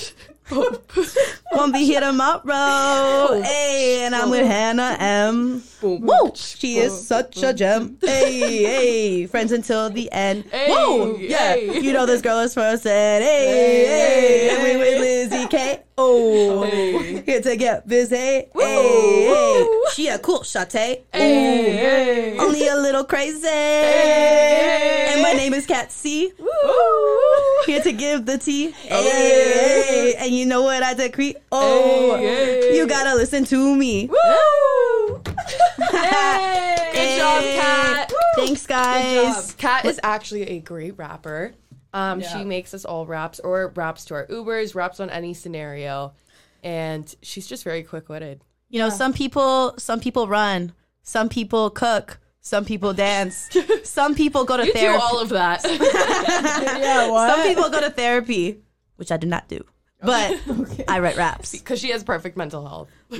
Won't be here tomorrow. Hey, and I'm with Hannah M. Boom. Woo! She is such a gem. Hey, hey, friends until the end. Hey, Woo! Yeah, hey. you know this girl is first. And hey, hey, and we with Lizzie K. Oh, Hey. here to get busy. Hey, hey, she a cool shate. Hey, hey. Only a little crazy. hey. And my name is Kat C. Woo. Here to give the tea. Hey, and you know what I decree? Oh, Hey, hey. you gotta listen to me. Woo. Hey. Good job, Hey. Kat. Thanks, guys. Kat is actually a great rapper. Um, Yeah. She makes us all raps or raps to our Ubers, raps on any scenario. And she's just very quick-witted. You know, some people, some people run, some people cook, some people dance, some people go to You do therapy. all of that. Yeah, what? Some people go to therapy, which I do not do. But I write raps. Because she has perfect mental health. You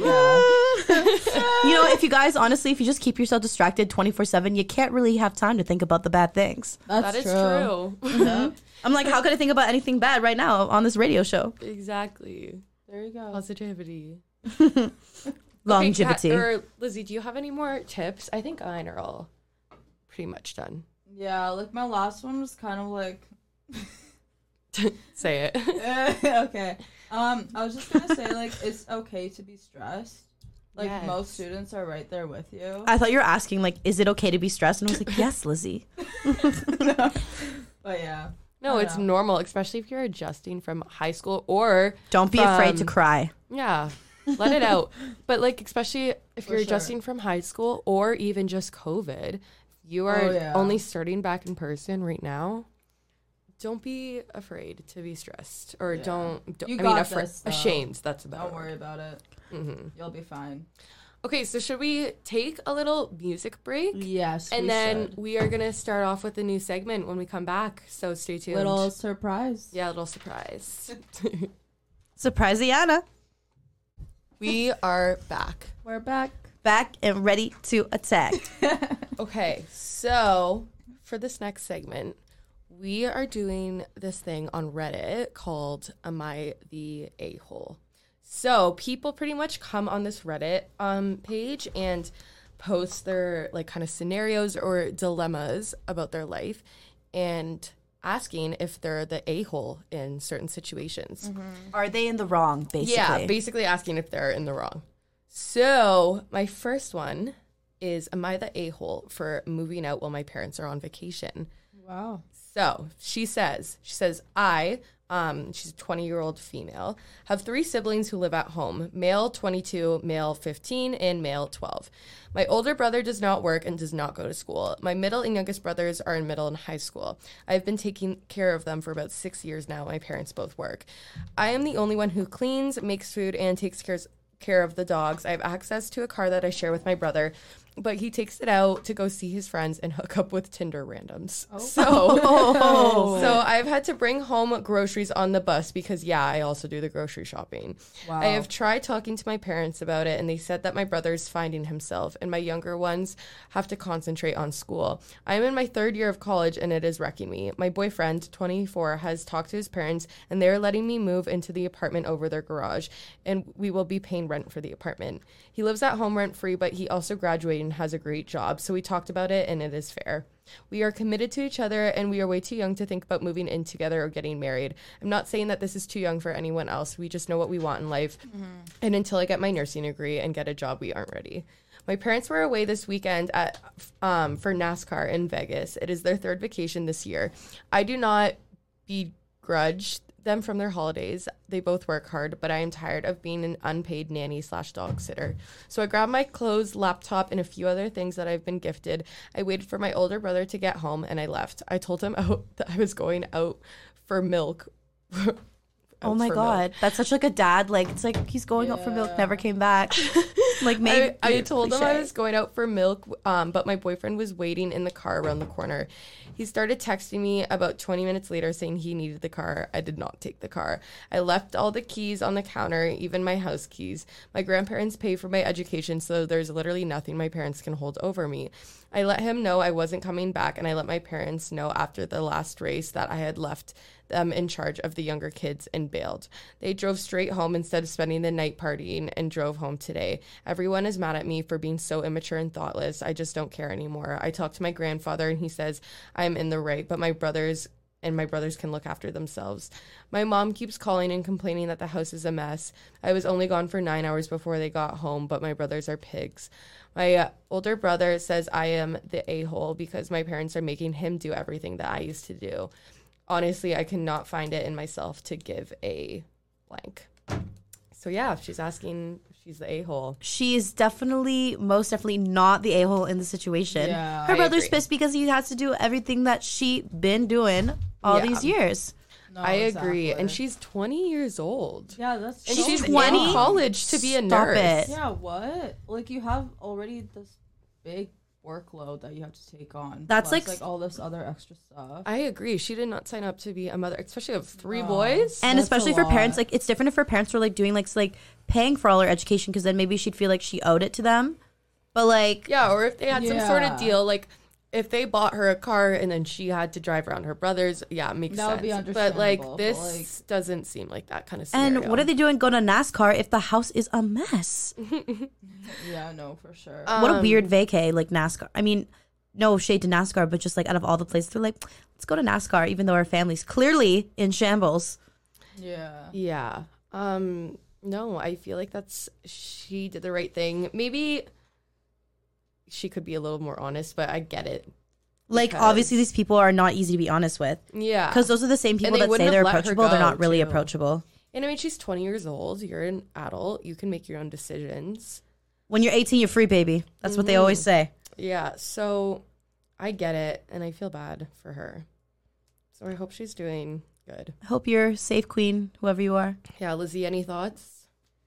know, if you guys, honestly, if you just keep yourself distracted twenty-four seven, you can't really have time to think about the bad things. That's That is true. true. I'm like, how could I think about anything bad right now on this radio show? Exactly. There you go. Positivity. Longevity. Okay, Kat, or Lizzie, do you have any more tips? I think mine are all pretty much done. Yeah, like my last one was kind of like. Say it. Okay. Um, I was just gonna say like it's okay to be stressed. Like Yes. most students are right there with you. I thought you were asking like, is it okay to be stressed? And I was like, yes, Lizzie. But yeah. No, I it's know. normal, especially if you're adjusting from high school or Don't be afraid to From- cry. yeah, let it out. But like, especially if For you're sure. adjusting from high school or even just COVID, you are Oh, yeah. only starting back in person right now. Don't be afraid to be stressed, or Yeah. don't. don't You I mean, got afra- this, though. ashamed. That's about. Don't worry about it. Mm-hmm. You'll be fine. Okay, so should we take a little music break? Yes. And we then should. we are going to start off with a new segment when we come back. So stay tuned. Little surprise. Yeah, a little surprise. Surprise, Iana. We are back. We're back. Back and ready to attack. Okay, so for this next segment, we are doing this thing on Reddit called Am I the A-hole? So people pretty much come on this Reddit um, page and post their like kind of scenarios or dilemmas about their life and asking if they're the a-hole in certain situations. Are they in the wrong, basically? Yeah, basically asking if they're in the wrong. So my first one is, am I the a-hole for moving out while my parents are on vacation? Wow. So she says, she says, I, um, she's a twenty-year-old female, have three siblings who live at home, male twenty-two, male fifteen, and male twelve. My older brother does not work and does not go to school. My middle and youngest brothers are in middle and high school. I've been taking care of them for about six years now. My parents both work. I am the only one who cleans, makes food, and takes care care of the dogs. I have access to a car that I share with my brother, but he takes it out to go see his friends and hook up with Tinder randoms. Oh. So, Oh. so I've had to bring home groceries on the bus because, yeah, I also do the grocery shopping. Wow. I have tried talking to my parents about it, and they said that my brother's finding himself, and my younger ones have to concentrate on school. I am in my third year of college, and it is wrecking me. My boyfriend, twenty-four, has talked to his parents, and they are letting me move into the apartment over their garage, and we will be paying rent for the apartment. He lives at home rent-free, but he also graduated and has a great job, so we talked about it, and it is fair. We are committed to each other, and we are way too young to think about moving in together or getting married. I'm not saying that this is too young for anyone else. We just know what we want in life. Mm-hmm. And until I get my nursing degree and get a job, we aren't ready. My parents were away this weekend at um, for NASCAR in Vegas. It is their third vacation this year. I do not begrudge them from their holidays. They both work hard, but I am tired of being an unpaid nanny slash dog sitter. So I grabbed my clothes, laptop, and a few other things that I've been gifted. I waited for my older brother to get home, and I left. I told him out that I was going out for milk. Oh Out my for god, milk. that's such like a dad. Like it's like he's going out for milk, Yeah. never came back. Like maybe I, I told him I cliche. was going out for milk, um, but my boyfriend was waiting in the car around the corner. He started texting me about twenty minutes later saying he needed the car. I did not take the car. I left all the keys on the counter, even my house keys. My grandparents pay for my education, so there's literally nothing my parents can hold over me. I let him know I wasn't coming back, and I let my parents know after the last race that I had left them in charge of the younger kids and bailed. They drove straight home instead of spending the night partying and drove home today. Everyone is mad at me for being so immature and thoughtless. I just don't care anymore. I talked to my grandfather and he says I'm in the right, but my brothers and my brothers can look after themselves. My mom keeps calling and complaining that the house is a mess. I was only gone for nine hours before they got home, but my brothers are pigs. My uh, older brother says I am the a-hole because my parents are making him do everything that I used to do. Honestly, I cannot find it in myself to give a blank. So yeah, she's asking if she's the a-hole. She is definitely, most definitely not the a-hole in the situation. Yeah, Her I brother's agree. pissed because he has to do everything that she been doing all Yeah. these years. No, I agree. exactly. And she's twenty years old. Yeah, that's And so she's twenty? in college to be a Stop nurse. it. Yeah, what? Like you have already this big workload that you have to take on. That's plus, like- like all this other extra stuff. I agree. She did not sign up to be a mother, especially of three No. boys. And That's especially a for parents, lot. like it's different if her parents were like doing like s- like paying for all her education because then maybe she'd feel like she owed it to them. But like Yeah, or if they had some sort of Yeah. deal, like if they bought her a car and then she had to drive around her brothers, yeah, it makes That would sense. be But like understandable, this but, like- doesn't seem like that kind of scenario. and what are they doing going to NASCAR if the house is a mess? Yeah, no, for sure. Um, What a weird vacay, like NASCAR. I mean, no shade to NASCAR, but just like out of all the places, they're like, let's go to NASCAR, even though our family's clearly in shambles. Yeah. Yeah. Um, no, I feel like that's, she did the right thing. Maybe she could be a little more honest, but I get it. Like, Because- obviously, these people are not easy to be honest with. Yeah. Because those are the same people they that wouldn't say they're have let her approachable. They're go, not really too. approachable. And I mean, she's twenty years old. You're an adult. You can make your own decisions. When you're eighteen, you're free, baby. That's what they always say. Yeah. So I get it. And I feel bad for her. So I hope she's doing good. I hope you're safe, queen, whoever you are. Yeah. Lizzie, any thoughts?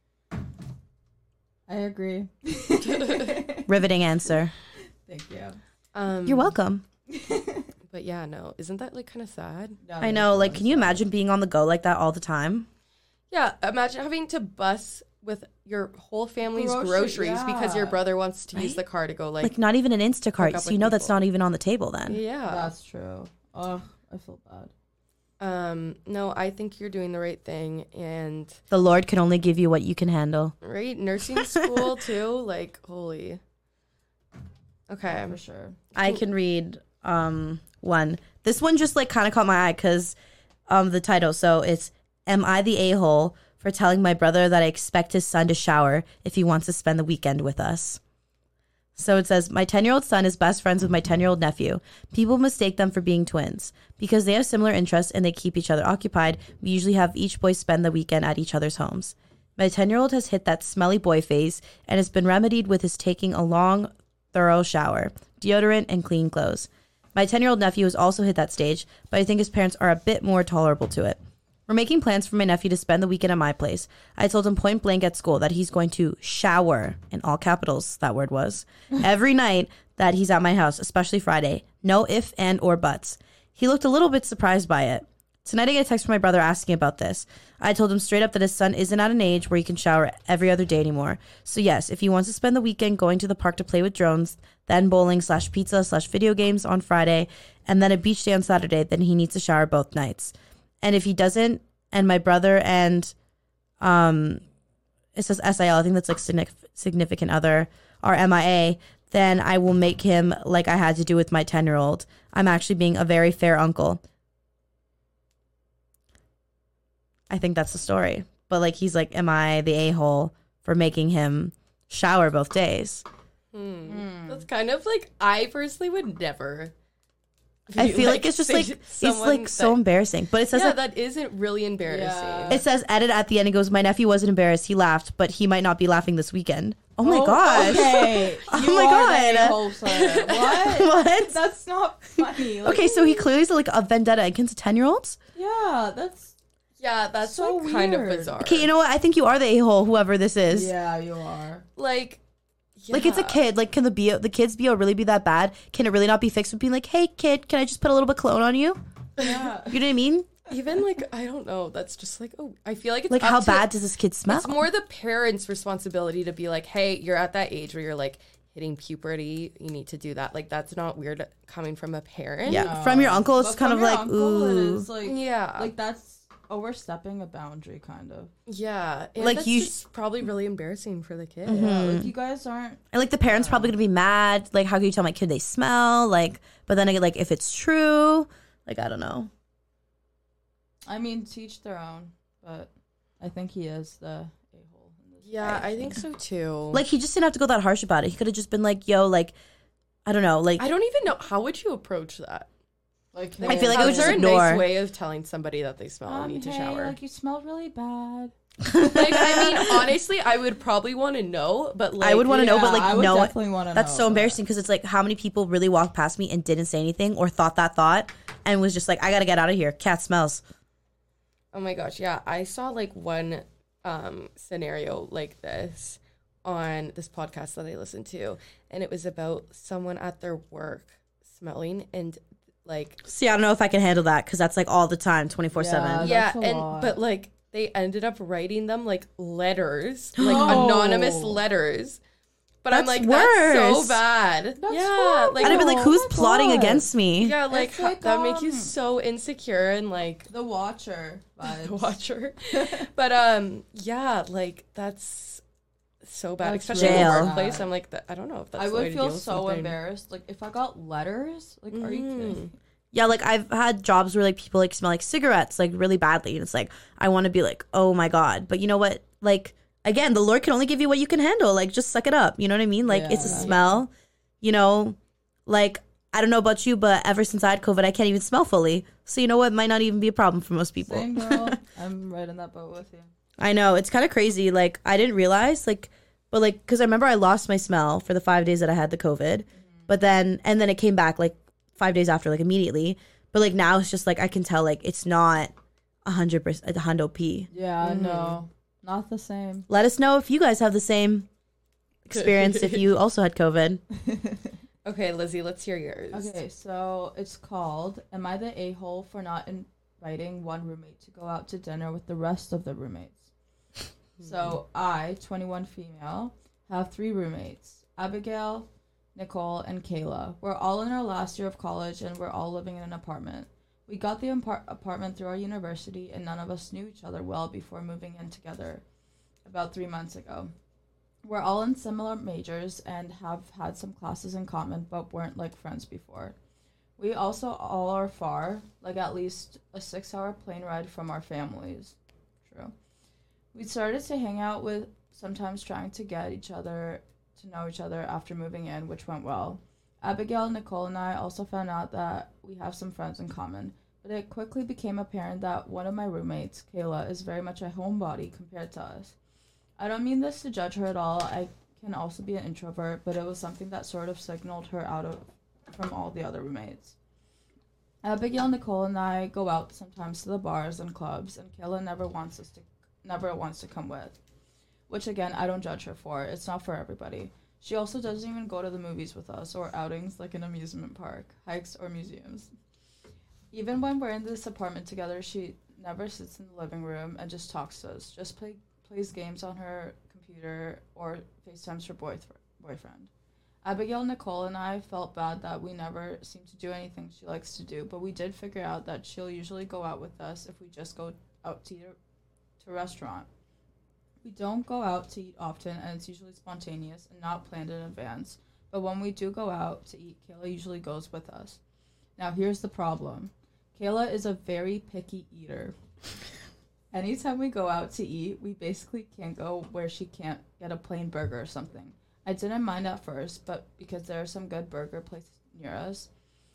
I agree. Riveting answer. Thank you. Um, You're welcome. But yeah, no. Isn't that like kind of sad? No, I know. Like, can you imagine being on the go like that all the time? Yeah. Imagine having to bus with your whole family's Grocery- groceries because your yeah. brother wants to use Right? the car to go like, Like, not even an hook Instacart, up so with you know that's people. not even on the table then. yeah. That's true. Oh, I feel bad. Um, no, I think you're doing the right thing. And The Lord can only give you what you can handle. right, nursing school too. Like, holy. Okay. For sure. I can read um one. This one just like kind of caught my eye because um the title. So it's "Am I the a-hole for telling my brother that I expect his son to shower if he wants to spend the weekend with us?" So it says, "My ten-year-old son is best friends with my ten-year-old nephew. People mistake them for being twins. Because they have similar interests and they keep each other occupied, we usually have each boy spend the weekend at each other's homes. My ten-year-old has hit that smelly boy phase and has been remedied with his taking a long, thorough shower, deodorant, and clean clothes. My ten-year-old nephew has also hit that stage, but I think his parents are a bit more tolerable to it. We're making plans for my nephew to spend the weekend at my place. I told him point blank at school that he's going to shower, in all capitals that word was, every night that he's at my house, especially Friday. No if, and, or buts. He looked a little bit surprised by it. Tonight I get a text from my brother asking about this. I told him straight up that his son isn't at an age where he can shower every other day anymore. So yes, if he wants to spend the weekend going to the park to play with drones, then bowling slash pizza slash video games on Friday, and then a beach day on Saturday, then he needs to shower both nights. And if he doesn't, and my brother and, um, it says S I L, I think that's like signif- significant other, are M I A, then I will make him like I had to do with my ten-year-old. I'm actually being a very fair uncle. I think that's the story. But like, he's like, am I the a-hole for making him shower both days? Hmm. That's kind of like, I personally would never. I be, feel like, it's just say like, to it's someone like so that- embarrassing. But it says yeah, that that isn't really embarrassing. Yeah. it says edit at the end. It goes, my nephew wasn't embarrassed. He laughed, but he might not be laughing this weekend. Oh my Oh, gosh. Okay. Oh You my are God. the a-hole, sir. What? What? That's not funny. Like, Okay, so he clearly has like a vendetta against ten-year-olds. yeah, that's Yeah, that's So like kind of weird. bizarre. Okay, you know what? I think you are the a-hole, whoever this is. yeah, you are. Like, Like, it's a yeah. kid. Like, can the B O, the kids B O really be that bad? Can it really not be fixed with being like, hey, kid, can I just put a little bit of cologne on you? Yeah. You know what I mean? Even like, I don't know. That's just like, oh, I feel like it's Like, up how to- bad does this kid smell? It's more the parents' responsibility to be like, hey, you're at that age where you're like hitting puberty. You need to do that. Like, that's not weird coming from a parent. Yeah. No. From your uncle, it's But kind from of your like, uncle, it ooh. is, like, Yeah. like that's overstepping a boundary, kind of. Yeah. And Like, that's you- just probably really embarrassing for the kid. Yeah, like you guys aren't. And like the parents probably gonna be mad. Like, how can you tell my kid they smell? Like, but then again, like if it's true, like I don't know. I mean, teach their own, but I think he is the a-hole. In this Yeah, I think situation. so too. Like he just didn't have to go that harsh about it. He could have just been like, "Yo, like, I don't know, like." I don't even know. How would you approach that? Like, I feel like it was Is just there a ignore. nice way of telling somebody that they smell and um, need to hey, shower? like you smell really bad. Like, I mean, honestly, I would probably want to know, but like, I would want to know, but Yeah, I like would no, definitely want to know. that's so embarrassing because it's like how many people really walked past me and didn't say anything or thought that thought and was just like, I gotta get out of here. Cat smells. Oh my gosh, yeah. I saw like one um scenario like this on this podcast that I listened to, and it was about someone at their work smelling and like See, I don't know if I can handle that because that's like all the time, twenty four Yeah. seven. yeah, that's a and lot. but like they ended up writing them like letters, like Oh. anonymous letters. But I'm That's like, that's so worse. bad. That's yeah, horrible. like And I'd be like, who's Oh my plotting God. against me? yeah, like, It's ho- like, that make you um, so insecure and like The Watcher vibes. watcher. But um yeah, like that's so bad, That's especially in really the bad. workplace. I'm like, that, I don't know if that's I the way would to feel deal with so something. embarrassed. Like if I got letters, like are you kidding? Mm. Yeah, like I've had jobs where like people like smell like cigarettes like really badly, and it's like I want to be like, oh my god, but you know what? Like again, the Lord can only give you what you can handle. Like just suck it up. You know what I mean? Like it's a Yeah. smell. You know, like I don't know about you, but ever since I had COVID, I can't even smell fully. So you know what? Might not even be a problem for most people. Same girl. I'm right in that boat with you. I know it's kind of crazy. Like I didn't realize, like, but like, because I remember I lost my smell for the five days that I had the COVID, Mm-hmm. but then and then it came back like five days after, like immediately. But like now it's just like I can tell like it's not a hundred percent a hundo p. Yeah, Mhm. no, not the same. Let us know if you guys have the same experience if you also had COVID. Okay, Lizzie, let's hear yours. Okay, so it's called "Am I the a-hole for not inviting one roommate to go out to dinner with the rest of the roommates?" So I, twenty-one female, have three roommates: Abigail, Nicole, and Kayla. We're all in our last year of college, and we're all living in an apartment. We got the impar- apartment through our university, and none of us knew each other well before moving in together about three months ago. We're all in similar majors and have had some classes in common, but weren't like friends before. We also all are far, like at least a six-hour plane ride from our families. True. We started to hang out with, sometimes trying to get each other to know each other after moving in, which went well. Abigail, Nicole, and I also found out that we have some friends in common, but it quickly became apparent that one of my roommates, Kayla, is very much a homebody compared to us. I don't mean this to judge her at all. I can also be an introvert, but it was something that sort of signaled her out of from all the other roommates. Abigail, Nicole, and I go out sometimes to the bars and clubs, and Kayla never wants us to never wants to come with. Which again, I don't judge her for. It's not for everybody. She also doesn't even go to the movies with us or outings like an amusement park, hikes, or museums. Even when we're in this apartment together, she never sits in the living room and just talks to us. Just play plays games on her computer or FaceTimes her boyf- boyfriend. Abigail, Nicole, and I felt bad that we never seem to do anything she likes to do, but we did figure out that she'll usually go out with us if we just go out to eat a, to a restaurant. We don't go out to eat often, and it's usually spontaneous and not planned in advance, but when we do go out to eat, Kayla usually goes with us. Now, here's the problem. Kayla is a very picky eater. Anytime we go out to eat, we basically can't go where she can't get a plain burger or something. I didn't mind at first, but because there are some good burger places near us.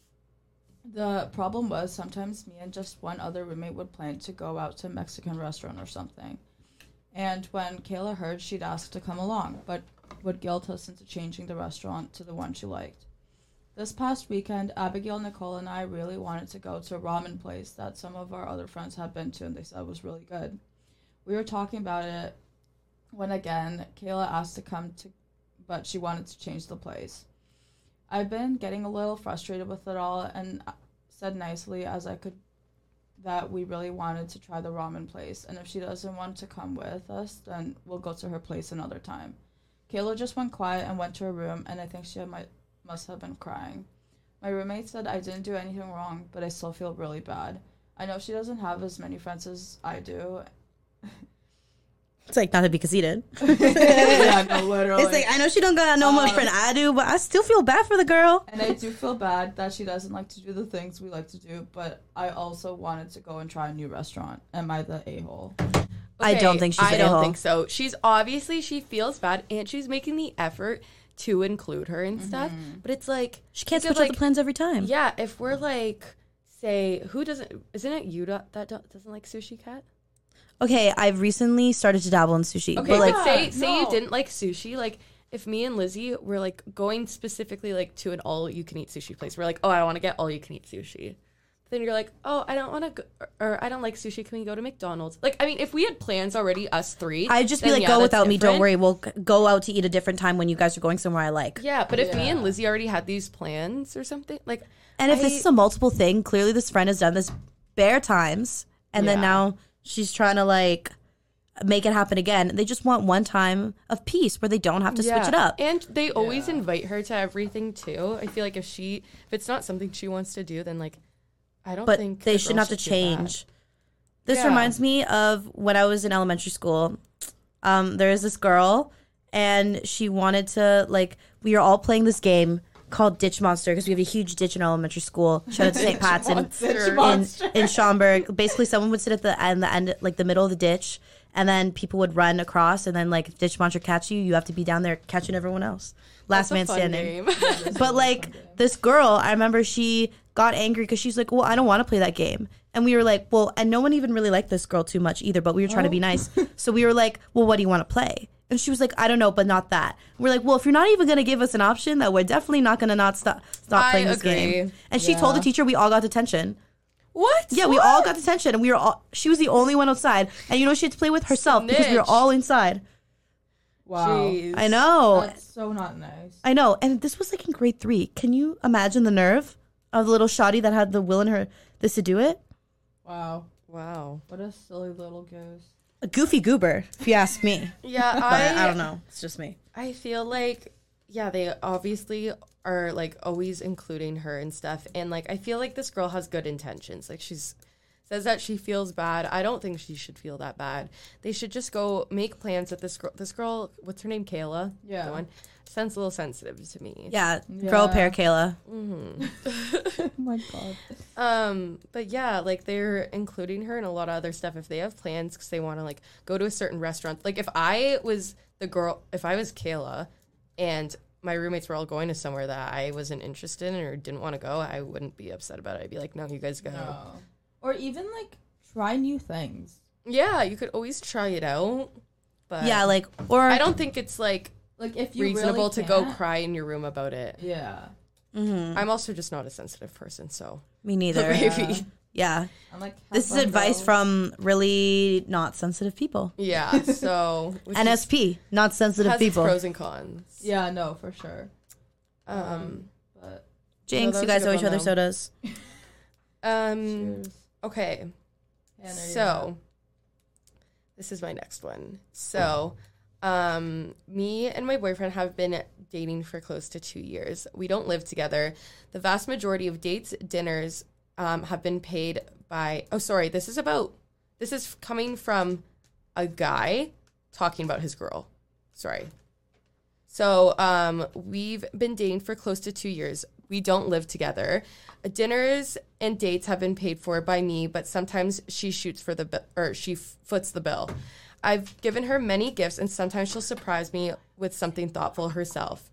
The problem was sometimes me and just one other roommate would plan to go out to a Mexican restaurant or something. And when Kayla heard, she'd ask to come along, but would guilt us into changing the restaurant to the one she liked. This past weekend, Abigail, Nicole, and I really wanted to go to a ramen place that some of our other friends had been to, and they said was really good. We were talking about it when, again, Kayla asked to come to, but she wanted to change the place. I've been getting a little frustrated with it all and said nicely as I could that we really wanted to try the ramen place, and if she doesn't want to come with us, then we'll go to her place another time. Kayla just went quiet and went to her room, and I think she might must have been crying. My roommate said I didn't do anything wrong, but I still feel really bad. I know she doesn't have as many friends as I do. It's like not to be conceited. Yeah, no, literally. It's like I know she don't got no more Um, friend I do, but I still feel bad for the girl. And I do feel bad that she doesn't like to do the things we like to do, but I also wanted to go and try a new restaurant. Am I the a-hole? I don't think she's I an don't a-hole. think so. She's obviously, she feels bad, and she's making the effort to include her and stuff. But it's like She can't think switch of, up like, the plans every time. Yeah, if we're like, say, who doesn't? Isn't it you that, that don't- doesn't like sushi, Cat? Okay, I've recently started to dabble in sushi. Okay, but like, like say say you no. didn't like sushi, like if me and Lizzie were like going specifically like to an all you can eat sushi place, we're like, oh, I want to get all you can eat sushi. Then you're like, oh, I don't want to, go or, or I don't like sushi. Can we go to McDonald's? Like, I mean, if we had plans already, us three, I'd just be then like, yeah, go that's without me. Don't different. worry. We'll c- go out to eat a different time when you guys are going somewhere I like. Yeah, but if me and Yeah. Lizzie already had these plans or something, like, And if I- this is a multiple thing, clearly this friend has done this bare times, and then Yeah. now she's trying to like make it happen again. They just want one time of peace where they don't have to switch it up. And they always Yeah. invite her to everything too. I feel like if she, if it's not something she wants to do, then like, I don't But think they the shouldn't girl have to should do that. change. This Yeah. reminds me of when I was in elementary school. Um, there is this girl, and she wanted to, like, we were all playing this game called Ditch Monster because we have a huge ditch in elementary school. Shout out to Saint Pat's in, in, in Schaumburg. Basically, someone would sit at the end, the end, like the middle of the ditch, and then people would run across, and then, like, if Ditch Monster catch you, you have to be down there catching everyone else. Last man standing. Yeah, but, like, this girl, I remember she got angry because she's like, well, I don't want to play that game. And we were like, well, and no one even really liked this girl too much either, but we were trying oh. to be nice. So we were like, well, what do you want to play? And she was like, I don't know, but not that. We're like, well, if you're not even going to give us an option, that we're definitely not going to not stop stop I playing this agree. game. And Yeah. she told the teacher we all got detention. What? Yeah, we What? all got detention, and we were all, she was the only one outside. And you know, she had to play with herself because we were Snitch. all inside. Wow. Jeez. I know. That's so not nice. I know. And this was like in grade three. Can you imagine the nerve of the little shoddy that had the will in her, this to do it? Wow. Wow. What a silly little goose. A goofy goober, if you ask me. Yeah, But I I don't know. It's just me. I feel like, yeah, they obviously are like always including her and stuff. And like, I feel like this girl has good intentions. Like, she's says that she feels bad. I don't think she should feel that bad. They should just go make plans with this girl. This girl, what's her name? Kayla. Yeah. The one. Sounds a little sensitive to me. Yeah, Yeah. grow a pair, Kayla. Oh my god. Um, but yeah, like they're including her in a lot of other stuff if they have plans because they want to like go to a certain restaurant. Like if I was the girl, if I was Kayla and my roommates were all going to somewhere that I wasn't interested in or didn't want to go, I wouldn't be upset about it. I'd be like, no, you guys go. No. Or even like try new things. Yeah, you could always try it out. But Yeah, like, or. I don't think it's like Like if you reasonable really to go can't- cry in your room about it. Yeah. Mhm. I'm also just not a sensitive person, so Me neither. maybe. Yeah. I'm like This is have fun, advice girls. from really not sensitive people. Yeah, so which N S is- P, not sensitive has its people. pros and cons. Yeah, no, for sure. Um, But Jinx, No, that you was a guys good owe each one, other though. sodas. um, cheers. okay. Hannah, So, this is my next one. So, um, me and my boyfriend have been dating for close to two years. We don't live together. The vast majority of dates, dinners, um, have been paid by. Oh, sorry. This is about. This is coming from a guy talking about his girl. Sorry. So, um, we've been dating for close to two years. We don't live together. Dinners and dates have been paid for by me, but sometimes she shoots for the bi- or she f- foots the bill. I've given her many gifts, and sometimes she'll surprise me with something thoughtful herself.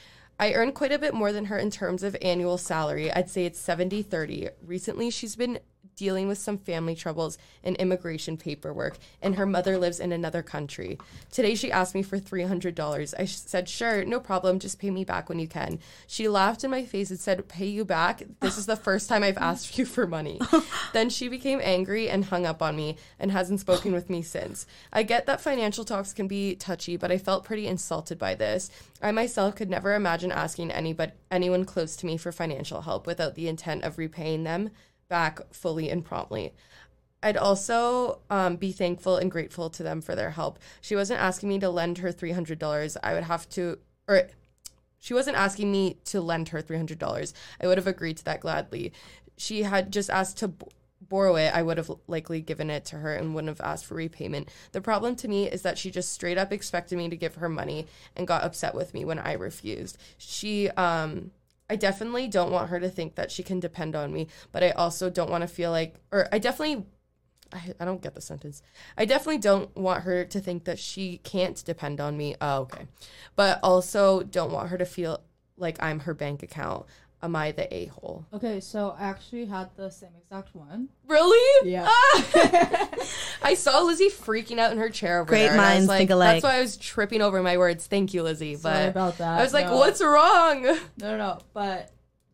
I earn quite a bit more than her in terms of annual salary. I'd say it's seventy thirty. Recently, she's been dealing with some family troubles and immigration paperwork, and her mother lives in another country. Today, she asked me for three hundred dollars. I sh- said, sure, no problem, just pay me back when you can. She laughed in my face and said, pay you back? This is the first time I've asked you for money. Then she became angry and hung up on me and hasn't spoken with me since. I get that financial talks can be touchy, but I felt pretty insulted by this. I myself could never imagine asking anybody, anyone close to me for financial help without the intent of repaying them back fully and promptly. I'd also um, be thankful and grateful to them for their help. She wasn't asking me to lend her three hundred dollars. I would have to, or she wasn't asking me to lend her three hundred dollars. I would have agreed to that gladly. She had just asked to b- borrow it. I would have likely given it to her and wouldn't have asked for repayment. The problem to me is that she just straight up expected me to give her money and got upset with me when I refused. She, um... I definitely don't want her to think that she can depend on me, but I also don't want to feel like, or I definitely, I, I don't get the sentence. I definitely don't want her to think that she can't depend on me. Oh, okay. But also don't want her to feel like I'm her bank account. Am I the a-hole? Okay, so I actually had the same exact one. Really? Yeah. Ah! I saw Lizzie freaking out in her chair over Great there. and I was minds like, think alike. That's why I was tripping over my words. Thank you, Lizzie. Sorry But about that. I was like, No. what's wrong? No, no, no. But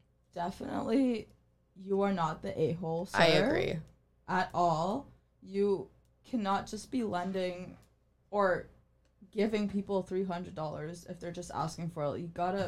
definitely, you are not the a-hole, sir. I agree. At all. You cannot just be lending or giving people three hundred dollars if they're just asking for it. You gotta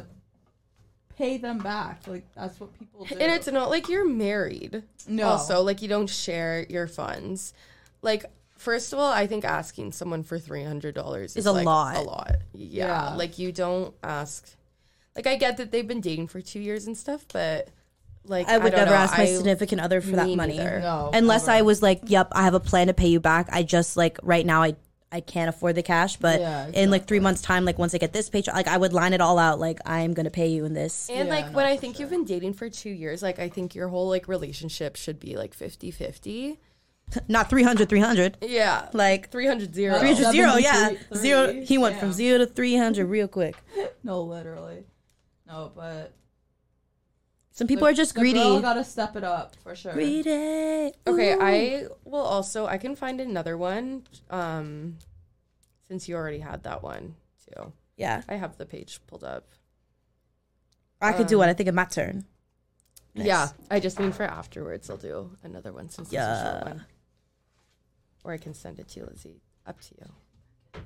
pay them back. Like, that's what people do. And it's not like you're married. No. Also, like, you don't share your funds. Like, first of all, I think asking someone for three hundred dollars is, Is a like, lot. A lot. Yeah. Yeah. Like, you don't ask. Like, I get that they've been dating for two years and stuff, but, like, I would don't never know. ask my I- significant other for that me money. neither. No. Unless never. I was like, yep, I have a plan to pay you back. I just like right now I I can't afford the cash, but Yeah, in like three exactly. months time, like once I get this paycheck, like I would line it all out. Like I'm going to pay you in this. And Yeah, like no, when I for think sure. you've been dating for two years, like I think your whole like relationship should be like fifty-fifty. Not three hundred, three hundred. Yeah. Like three hundred zero. three hundred zero, yeah. seventy-three, Zero. He went from damn. zero to three hundred real quick. No, literally. No, but Some people the- are just the greedy. girl gotta step it up for sure. Greedy. Okay, Ooh. I will also I can find another one. Um since you already had that one too. Yeah. I have the page pulled up. I could do it. I think it's my turn. Nice. Yeah. I just mean for afterwards I'll do another one since it's a Yeah. short one. Or I can send it to you, Lizzie. Up to you.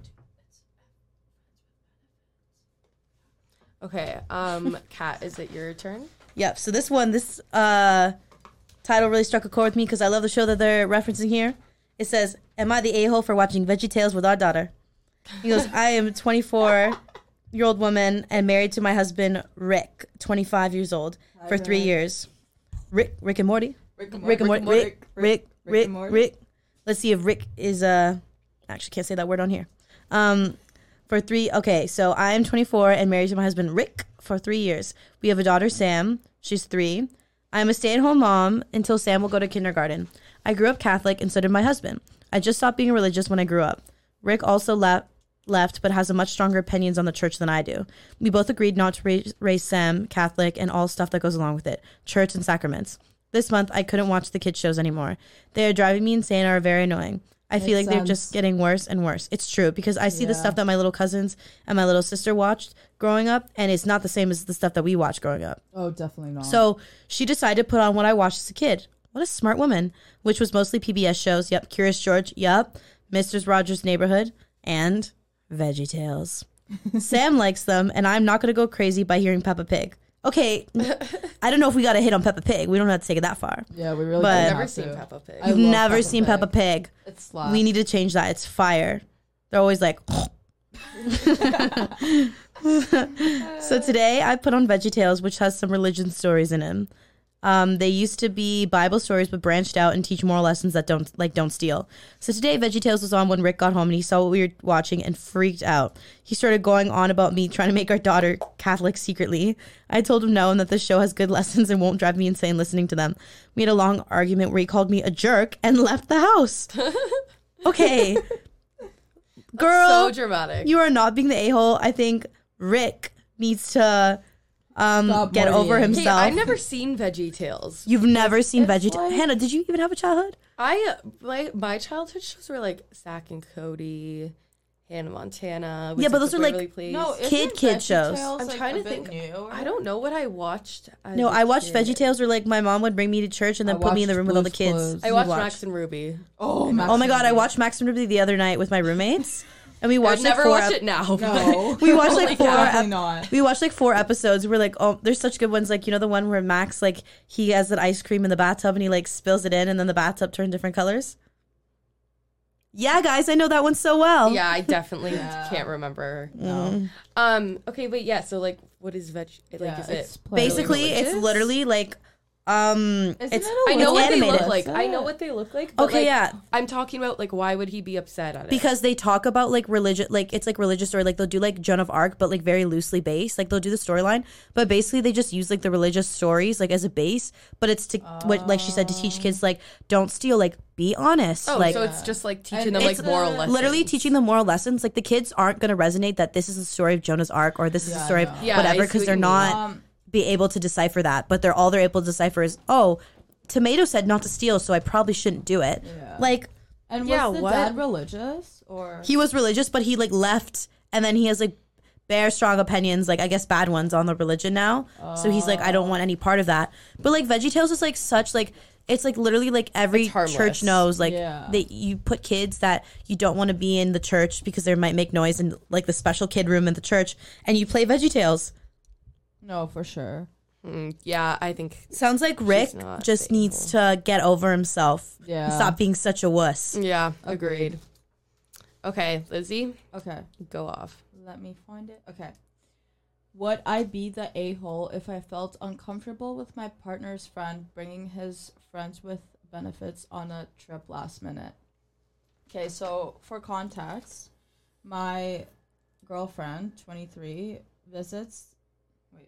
Okay. Um Kat, is it your turn? Yep. So this one, this uh, title really struck a chord with me because I love the show that they're referencing here. It says, "Am I the a-hole for watching VeggieTales with our daughter?" He goes, "I am a twenty-four-year-old woman and married to my husband Rick, twenty-five years old, for three Rick. years." Rick, Rick and Morty. Rick and Rick and Morty. Rick, Rick, Rick, and Morty. Rick. Let's see if Rick is uh actually can't say that word on here. Um for three okay, so I am twenty-four and married to my husband Rick for three years. We have a daughter, Sam. She's three. I am a stay-at-home mom until Sam will go to kindergarten. I grew up Catholic and so did my husband. I just stopped being religious when I grew up. Rick also left left but has a much stronger opinions on the church than I do. We both agreed not to raise, raise Sam Catholic and all stuff that goes along with it, church and sacraments. This month, I couldn't watch the kids' shows anymore. They are driving me insane and are very annoying. I feel like Makes they're just sense. getting worse and worse. It's true, because I see the Yeah. stuff that my little cousins and my little sister watched growing up, and it's not the same as the stuff that we watched growing up. Oh, definitely not. So she decided to put on what I watched as a kid. What a smart woman. Which was mostly P B S shows. Yep. Curious George. Yep. Mister Rogers' Neighborhood. And VeggieTales. Sam likes them, and I'm not going to go crazy by hearing Peppa Pig. Okay, I don't know if we got to hit on Peppa Pig. We don't have to take it that far. yeah, we really. But- don't I've have never to. seen Peppa Pig. I You've love never Peppa seen Pig. Peppa Pig. It slaps. We need to change that. It's fire. They're always like. So today I put on VeggieTales, which has some religion stories in it. Um, they used to be Bible stories, but branched out and teach moral lessons that don't like don't steal. So today VeggieTales was on when Rick got home and he saw what we were watching and freaked out. He started going on about me trying to make our daughter Catholic secretly. I told him no and that the show has good lessons and won't drive me insane listening to them. We had a long argument where he called me a jerk and left the house. Okay. Girl, So dramatic. you are not being the a-hole. I think Rick needs to um, Stop get over worrying. Hey, himself. I've never seen VeggieTales. You've never seen it's VeggieTales. like- Hannah, did you even have a childhood? I like my childhood shows were like Zack and Cody, Hannah Montana. Yeah, but those Wizards of are, like, Waverly Place. No, Kid- isn't kid shows. VeggieTales, I'm like, trying a to bit think. New? I don't know what I watched. As No, a I watched kid. VeggieTales where like my mom would bring me to church and then I put me in the watched room with all the Blue's kids. Clues. I to watched watch. Max and Ruby. Oh, Max Oh my god, I and watched Max and Ruby the other night with my roommates, and we I watched would like never four. watch ep- it now. No. We watched like four. Definitely ep- not. We watched like four episodes. We're like, oh, there's such good ones. Like you know the one where Max like he has that ice cream in the bathtub and he like spills it in, and then the bathtub turned different colors. Yeah, guys, I know that one so well. Yeah, I definitely Yeah. can't remember. No. Um. Okay, but yeah. So like, what is veg? Like, Yeah, is it's it? plenty Basically, it's religious? literally like, um, Isn't it's it a I know it's what animated. they look like. That's I know it. what they look like. But Okay, like, yeah. I'm talking about like, why would he be upset at it? Because they talk about like religion, like it's like religious story. Like they'll do like Joan of Arc, but like very loosely based. Like they'll do the storyline, but basically they just use like the religious stories like as a base. But it's to what like she said to teach kids like don't steal, like be honest. oh, like so it's just like teaching And them like it's moral the- lessons. literally teaching them moral lessons. Like the kids aren't gonna resonate that this is the story of Jonah's Ark or this is the Yeah, story I of know. Yeah, I whatever see because what they're you mean. not Um, be able to decipher that. But they're all they're able to decipher is oh, Tomato said not to steal, so I probably shouldn't do it. Yeah. Like and was Yeah, the what? dad religious or? he was religious, but he like left, and then he has like bare strong opinions, like I guess bad ones on the religion now. So he's like, I don't want any part of that. But like VeggieTales is like such like it's like literally like every It's harmless. church knows like Yeah. that you put kids that you don't want to be in the church because they might make noise in like the special kid room in the church, and you play VeggieTales. No, for sure. Mm, yeah, I think. Sounds like Rick not just faithful. needs to get over himself. Yeah. And stop being such a wuss. Yeah, agreed. Okay, Lizzie, Okay. go off. Let me find it. Okay. Would I be the a-hole if I felt uncomfortable with my partner's friend bringing his friends with benefits on a trip last minute? Okay, so for context, my girlfriend, twenty-three, visits. Wait.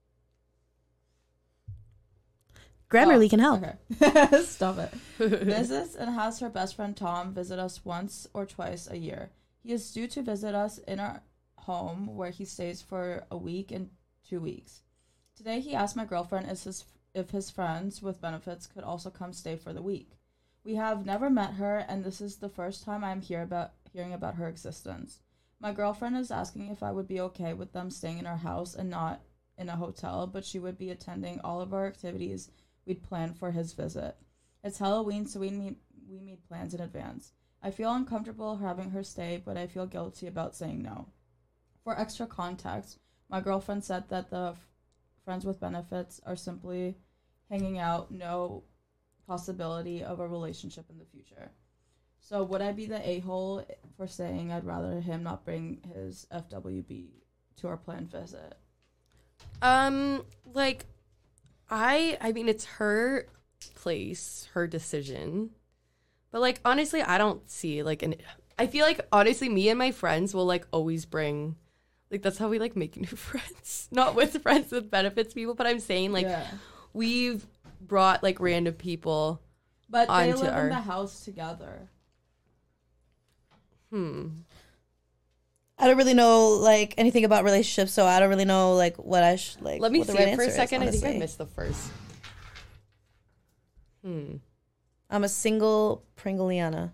Grammarly Oh, can help. Okay. Stop it. Visits and has her best friend Tom visit us once or twice a year. He is due to visit us in our home where he stays for a week and two weeks. Today he asked my girlfriend is his, if his friends with benefits could also come stay for the week. We have never met her, and this is the first time I'm here about hearing about her existence. My girlfriend is asking if I would be okay with them staying in our house and not in a hotel, but she would be attending all of our activities we'd planned for his visit. It's Halloween, so we meet, we made plans in advance. I feel uncomfortable having her stay, but I feel guilty about saying no. For extra context, my girlfriend said that the f- friends with benefits are simply hanging out, no possibility of a relationship in the future. So would I be the a-hole for saying I'd rather him not bring his F W B to our planned visit? Um, like, I, I mean, it's her place, her decision. But, like, honestly, I don't see, like, an, I feel like, honestly, me and my friends will, like, always bring, like, that's how we, like, make new friends. Not with friends with benefits people, but I'm saying, like, Yeah. we've brought, like, random people But they onto live our- in the house together. Hmm. I don't really know like anything about relationships, so I don't really know like what I should like. Let me what the see right it for a answer is, second. I think I honestly. missed the first. Hmm. I'm a single Pringleiana.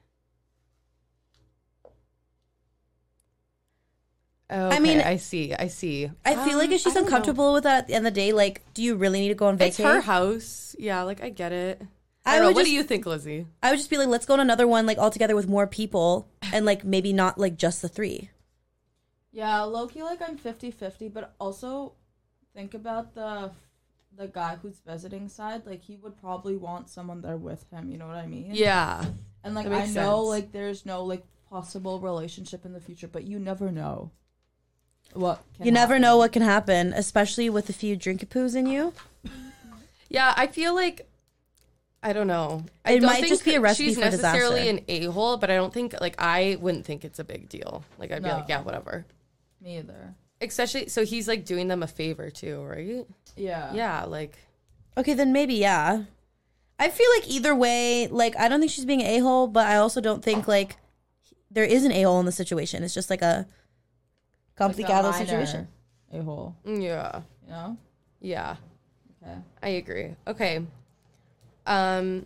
Okay, I mean- I see. I see. I feel like Um, if she's I don't know. uncomfortable with that at the end of the day, like, do you really need to go on It's vacation? her house. Yeah, like I get it. I, I don't know. would What just- do you think, Lizzie? I would just be like, let's go on another one, like all together with more people, and like maybe not like just the three. Yeah, low-key, like, I'm fifty-fifty, but also think about the the guy who's visiting side. Like, he would probably want someone there with him, you know what I mean? Yeah. And, like, that I makes know, sense. like, there's no, like, possible relationship in the future, but you never know what can You never happen. know what can happen, especially with a few drink-a-poos in you. Yeah, I feel like I don't know. I It don't might think just be a recipe she's for necessarily disaster. an a-hole, but I don't think like I wouldn't think it's a big deal. Like I'd be No. like, yeah, whatever. Me either. Especially so he's like doing them a favor too, right? Yeah. Yeah, like Okay, then maybe, yeah. I feel like either way, like, I don't think she's being an a-hole, but I also don't think, like, there is an a-hole in the situation. It's just, like, a complicado situation. A hole, yeah. you know? Yeah. Okay. I agree. Okay. Um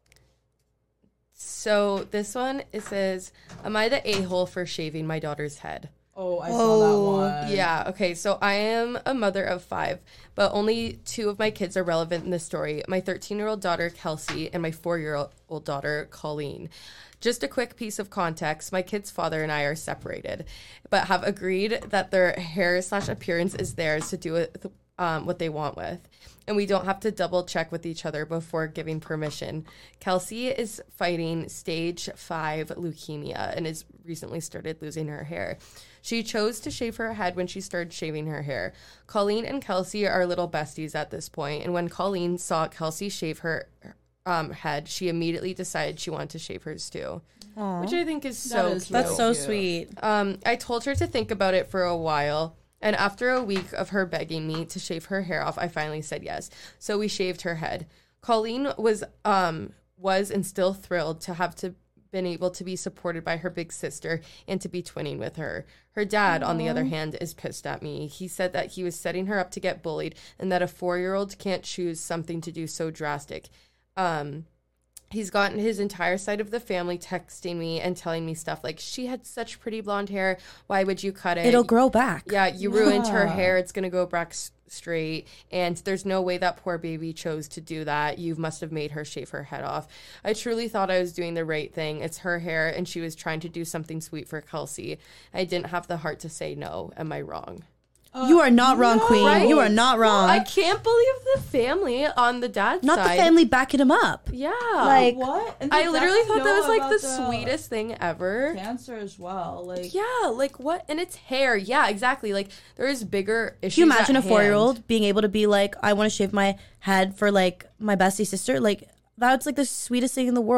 so this one it says, am I the a-hole for shaving my daughter's head? Oh, I Oh, saw that one. Yeah, okay. So I am a mother of five, but only two of my kids are relevant in this story. My thirteen-year-old daughter, Kelsey, and my four-year-old daughter, Colleen. Just a quick piece of context. My kid's father and I are separated, but have agreed that their hair slash appearance is theirs to do with um, what they want with. And we don't have to double check with each other before giving permission. Kelsey is fighting stage five leukemia and has recently started losing her hair. She chose to shave her head when she started shaving her hair. Colleen and Kelsey are little besties at this point, and when Colleen saw Kelsey shave her um, head, she immediately decided she wanted to shave hers too, Aw. which I think is That so is cute. That's so cute. sweet. Um, I told her to think about it for a while, and after a week of her begging me to shave her hair off, I finally said yes. So we shaved her head. Colleen was um was and still thrilled to have to been able to be supported by her big sister and to be twinning with her. Her dad, on the other hand, is pissed at me. He said that he was setting her up to get bullied and that a four-year-old can't choose something to do so drastic. Um, he's gotten his entire side of the family texting me and telling me stuff like, she had such pretty blonde hair. Why would you cut it? It'll grow back. Yeah, you ruined her Yeah. hair. It's going to go back s- straight. And there's no way that poor baby chose to do that. You must have made her shave her head off. I truly thought I was doing the right thing. It's her hair, and she was trying to do something sweet for Kelsey. I didn't have the heart to say no. Am I wrong? You are not wrong, Queen. Right? You are not wrong. I can't believe the family on the dad's not side. the family backing him up. Yeah. Like- What? And I they literally definitely thought that know was like about the sweetest thing ever. cancer as well. Like, Yeah, like what? And it's hair. Yeah, exactly. Like there is bigger issues. Can you imagine at a four-year-old hand. being able to be like, I want to shave my head for like my bestie sister? Like, that's like the sweetest thing in the world.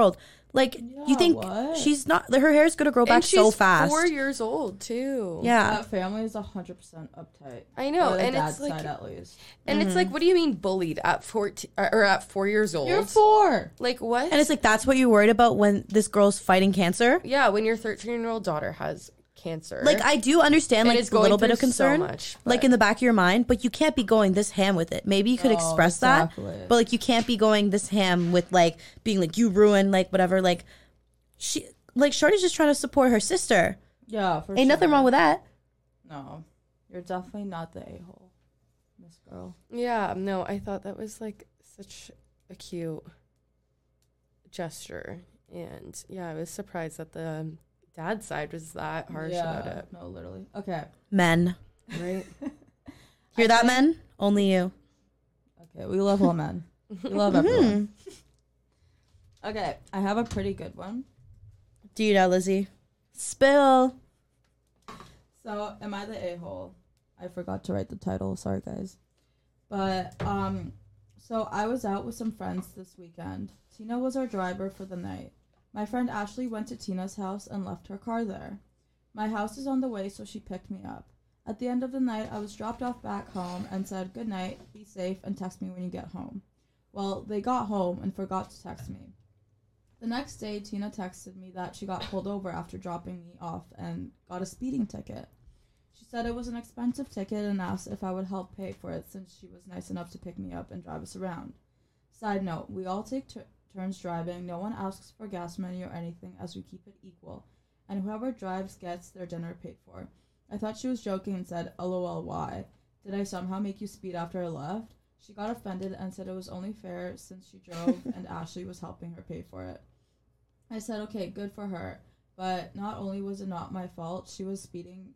Like, Yeah, you think what? she's not, her hair's going to grow back and she's so fast. four years old too. Yeah. That family is one hundred percent uptight. I know, Or the and dad's it's like, side at least. and it's like, what do you mean bullied at fourteen or, or at four years old? You're four. Like what? And it's like, that's what you're worried about when this girl's fighting cancer. yeah, when your thirteen year old daughter has cancer. Like, I do understand, And like, it's a going little bit through of concern, so much, like, but- in the back of your mind, but you can't be going this ham with it. Maybe you could No, express exactly. that, but, like, you can't be going this ham with, like, being like, you ruined, like, whatever. Like, she, like, Shorty's just trying to support her sister. Yeah, for Ain't nothing sure. wrong with that. No, you're definitely not the a hole, Miss Girl. yeah, no, I thought that was like such a cute gesture, and yeah, I was surprised that the um, dad's side was that harsh yeah, about it. No, literally. Okay. Men. Right? Hear that, men? Only you. Okay, we love all men. We love everyone. Okay, I have a pretty good one. Do you know, Lizzie? Spill. So, am I the a-hole? I forgot to write the title. Sorry, guys. But, um, so I was out with some friends this weekend. Tina was our driver for the night. My friend Ashley went to Tina's house and left her car there. My house is on the way, so she picked me up. At the end of the night, I was dropped off back home and said, good night, be safe, and text me when you get home. Well, they got home and forgot to text me. The next day, Tina texted me that she got pulled over after dropping me off and got a speeding ticket. She said it was an expensive ticket and asked if I would help pay for it since she was nice enough to pick me up and drive us around. Side note, we all take t- turns driving. No one asks for gas money or anything as we keep it equal. And whoever drives gets their dinner paid for. I thought she was joking and said, LOL, why? Did I somehow make you speed after I left? She got offended and said it was only fair since she drove and Ashley was helping her pay for it. I said, okay, good for her. But not only was it not my fault, she was speeding.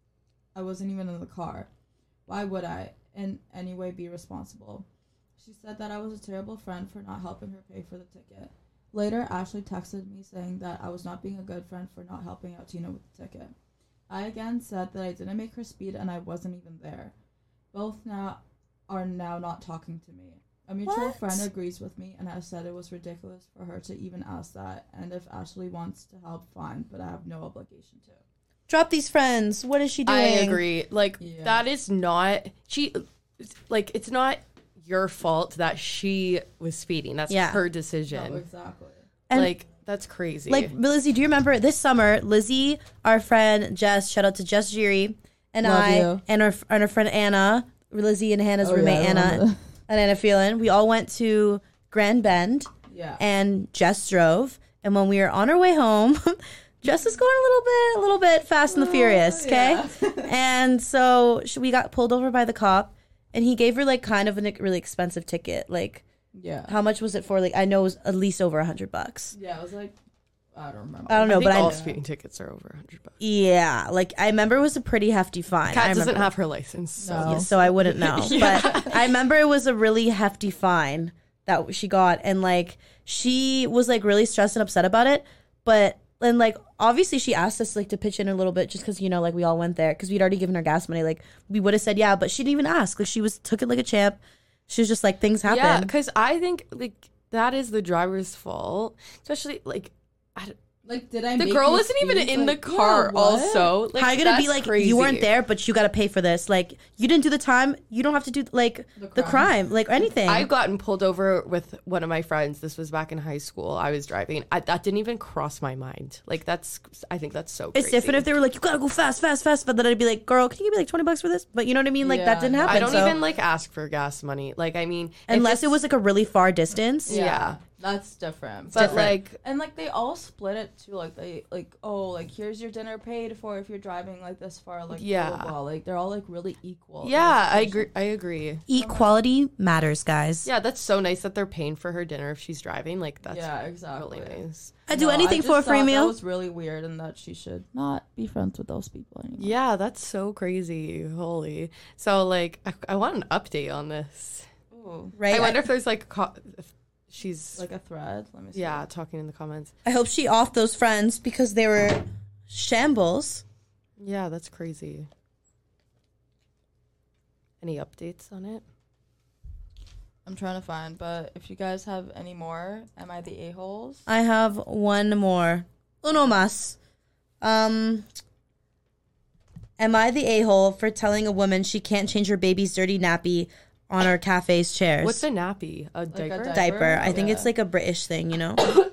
I wasn't even in the car. Why would I, in any way, be responsible? She said that I was a terrible friend for not helping her pay for the ticket. Later, Ashley texted me saying that I was not being a good friend for not helping out Tina with the ticket. I again said that I didn't make her speed and I wasn't even there. Both now are now not talking to me. A mutual What? friend agrees with me and has said it was ridiculous for her to even ask that, and if Ashley wants to help, fine, but I have no obligation to. Drop these friends. What is she doing? I agree. Like Yeah. that is not she. Like it's not your fault that she was speeding. That's Yeah. her decision. No, exactly. And- like that's crazy. Like, Lizzie, do you remember this summer, Lizzie, our friend Jess, shout out to Jess Giri, and Love I, you. and our, and our friend Anna, Lizzie and Hannah's Oh, roommate yeah, I Anna, remember and Anna Phelan, we all went to Grand Bend, Yeah. and Jess drove, and when we were on our way home, Jess was going a little bit, a little bit fast and the furious, okay? yeah. And so she, we got pulled over by the cop, and he gave her, like, kind of a really expensive ticket. Like, Yeah. how much was it for? Like, I know it was at least over a hundred bucks. Yeah, it was like, I don't remember. I don't know, I think but I all know. speeding tickets are over a hundred bucks. Yeah, like I remember it was a pretty hefty fine. I Kat doesn't remember. have her license, so No. Yeah, so I wouldn't know. But I remember it was a really hefty fine that she got, and like she was like really stressed and upset about it. But and like obviously she asked us like to pitch in a little bit just because you know like we all went there because we'd already given her gas money. Like we would have said yeah, but she didn't even ask. Like she was took it like a champ. She was just like things happen. yeah. Because I think like that is the driver's fault, especially like. I, don't- Like, did I the make girl you wasn't even speed? in Like, the car. yeah, what? Also, like, How are you gonna be that's like crazy. you weren't there, but you got to pay for this? Like you didn't do the time, you don't have to do like The the crime. crime, like anything. I've gotten pulled over with one of my friends. This was back in high school. I was driving. I, that didn't even cross my mind. Like that's. I think that's so. It's crazy. different if they were like, you gotta go fast, fast, fast. But then I'd be like, girl, can you give me like twenty bucks for this? But you know what I mean? Like, that Yeah, didn't no. happen. I don't so- even like ask for gas money. Like, I mean, if Unless it it's- was like a really far distance. Yeah. Yeah, that's different. But different. like, And like they all split it too. Like they like oh like here's your dinner paid for if you're driving like this far. Like Yeah. blah, blah, blah. Like they're all like really equal. in yeah, this I situation. agree. I agree. Equality matters, guys. Yeah, that's so nice that they're paying for her dinner if she's driving. Like, that's yeah, exactly. really nice. I'd do No, anything I for a just free thought meal. That was really weird, and that she should not be friends with those people anymore. Yeah, that's so crazy. Holy. So, like, I, I want an update on this. Ooh. Right? I wonder if there's like, co- if she's Like a thread. Let me see. yeah, talking in the comments. I hope she off those friends because they were shambles. Yeah, that's crazy. Any updates on it? I'm trying to find, but if you guys have any more, am I the a-holes? I have one more. Uno más. Um, am I the a-hole for telling a woman she can't change her baby's dirty nappy on our cafe's chairs? What's a nappy? A a diaper? diaper? Diaper. I think Yeah. it's like a British thing, you know?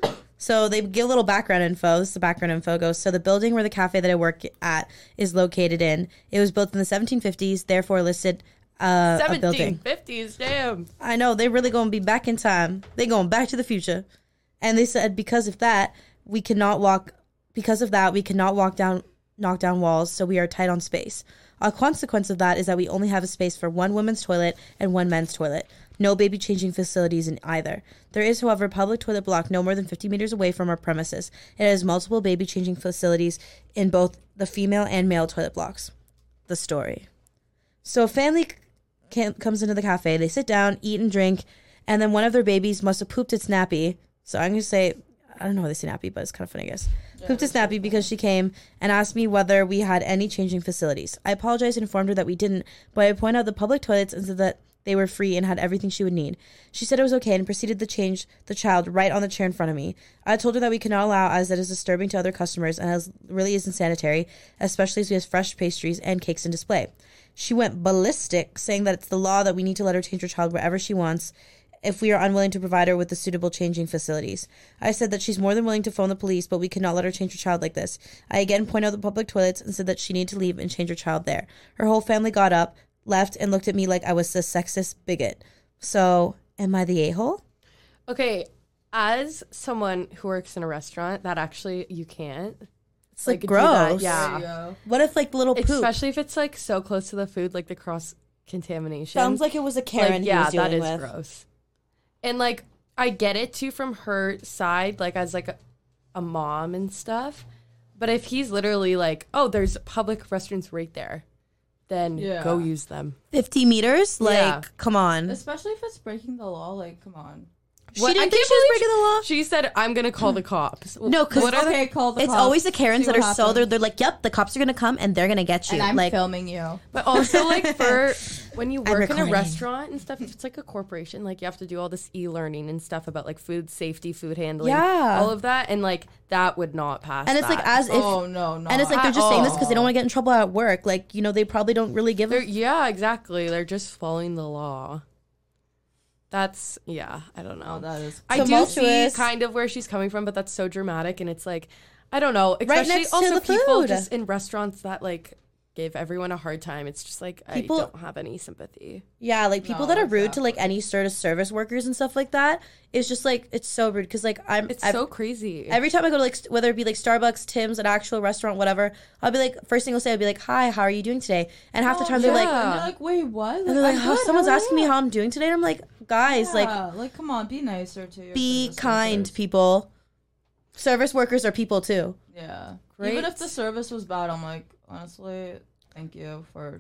So they give a little background info. This is the background info goes. So the building where the cafe that I work at is located in, it was built in the seventeen fifties, therefore listed uh, a building. seventeen fifties, damn. I know, they really going to be back in time. They going back to the future. And they said because of that, we cannot walk, because of that, we cannot walk down, knock down walls, so we are tight on space. A consequence of that is that we only have a space for one women's toilet and one men's toilet. No baby changing facilities in either. There is, however, a public toilet block no more than fifty meters away from our premises. It has multiple baby changing facilities in both the female and male toilet blocks. The story. So a family can, comes into the cafe. They sit down, eat and drink, and then one of their babies must have pooped its nappy. So I'm going to say, I don't know why they say nappy, but it's kind of funny, I guess. Yeah, Pooped its nappy because she came and asked me whether we had any changing facilities. I apologized and informed her that we didn't, but I pointed out the public toilets and said that they were free and had everything she would need. She said it was okay and proceeded to change the child right on the chair in front of me. I told her that we cannot allow as it is disturbing to other customers and as really isn't sanitary, especially as we have fresh pastries and cakes in display. She went ballistic, saying that it's the law that we need to let her change her child wherever she wants if we are unwilling to provide her with the suitable changing facilities. I said that she's more than willing to phone the police, but we cannot let her change her child like this. I again pointed out the public toilets and said that she needed to leave and change her child there. Her whole family got up, left, and looked at me like I was a sexist bigot. So, am I the a-hole? Okay, as someone who works in a restaurant, that actually, you can't. It's like, do that, gross. yeah. There you go. What if like little poop? Especially if it's like so close to the food, like the cross contamination. Sounds like it was a Karen like, yeah, he was dealing that is with. gross. And like, I get it too from her side, like as like a, a mom and stuff. But if he's literally like, oh, there's public restrooms right there, then Yeah. go use them. fifty meters? Like, Yeah. come on. Especially if it's breaking the law, like, come on. She What- I didn't can't think she was believe breaking the law. She said, I'm going to call the cops. No, 'cause- What are they- Okay, call the It's cops. always the Karens See that are what so, they're, happens. they're like, yep, the cops are going to come and they're going to get you. And I'm like, filming you. But also, like, for when you work in a recording. restaurant and stuff, if it's like a corporation, like, you have to do all this e-learning and stuff about, like, food safety, food handling, Yeah. all of that. And, like, that would not pass and it's like that. as if, Oh, no, no. and it's like they're at just saying this because they don't all. want to get in trouble at work. Like, you know, they probably don't really give They're, a yeah, exactly. They're just following the law. That's, yeah, I don't know. Oh, that is. I do see Tumultuous. kind of where she's coming from, but that's so dramatic. And it's like, I don't know. Right Especially next to also the people food. just in restaurants that, like, give everyone a hard time. It's just like, People- I don't have any sympathy. Yeah, like people No, that are rude to exactly. like any sort of service workers and stuff like that. It's just like it's so rude because like I'm It's I've- so crazy. every time I go to like st- whether it be like Starbucks, Tim's, an actual restaurant, whatever, I'll be like first thing I'll say I'll be like, "Hi, how are you doing today?" And half the Oh, time they're like, yeah. And you're like, wait, what? and they're like, I'm "How good, someone's how are asking me you?" how I'm doing today?" And I'm like, "Guys, like Yeah, like, come on, be nicer to your be service kind, workers. people. Service workers are people too." Yeah. Great. Even if the service was bad, I'm like, honestly, thank you for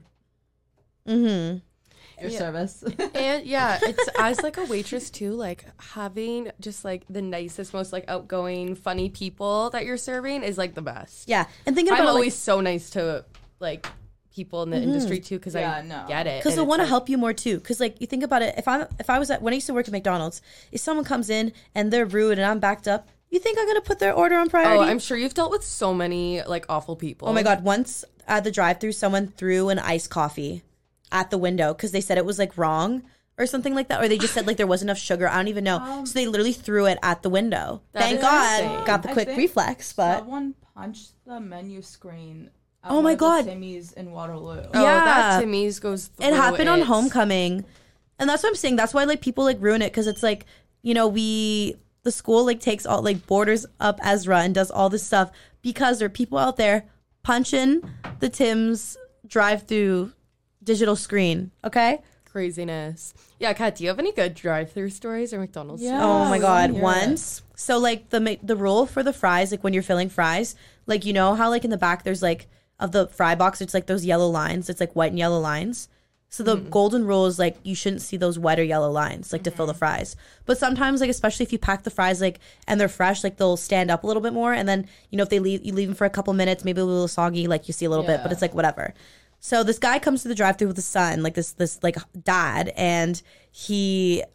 Mm-hmm. your Yeah. service. And yeah, it's as like a waitress too, like having just like the nicest, most like outgoing, funny people that you're serving is like the best. Yeah, and thinking I'm about always so nice to like people in the industry too because Yeah, I no. get it. because And they it's want to like- help you more too. Because like you think about it, if I'm if I was at when I used to work at McDonald's, if someone comes in and they're rude and I'm backed up, you think I'm gonna put their order on priority? Oh, I'm sure you've dealt with so many like awful people. Oh my god! Once at the drive-through, someone threw an iced coffee at the window because they said it was like wrong or something like that, or they just said like there wasn't enough sugar. I don't even know. so they literally threw it at the window. That Thank is God, insane. got the I quick think reflex. But Someone punched the menu screen. At Oh one my of the God. Timmy's in Waterloo. Oh, Yeah. that Timmy's goes. it through happened on it. homecoming, and that's what I'm saying. That's why like people like ruin it because it's like you know we the school like takes all like borders up Ezra and does all this stuff because there are people out there punching the Tim's drive-through digital screen. Okay. Craziness. Yeah, Kat, do you have any good drive-through stories or McDonald's? Yeah. stories? Oh my we god! wanna hear Once, so like the ma- the rule for the fries, like when you're filling fries, like you know how like in the back there's like of the fry box, it's like those yellow lines. It's like white and yellow lines. So the golden rule is like you shouldn't see those white or yellow lines like to fill the fries. But sometimes like especially if you pack the fries like and they're fresh, like they'll stand up a little bit more. And then you know if they leave you leave them for a couple minutes, maybe a little soggy, like you see a little bit, but Yeah. it's like whatever. So this guy comes to the drive-through with his son, like this this like dad, and he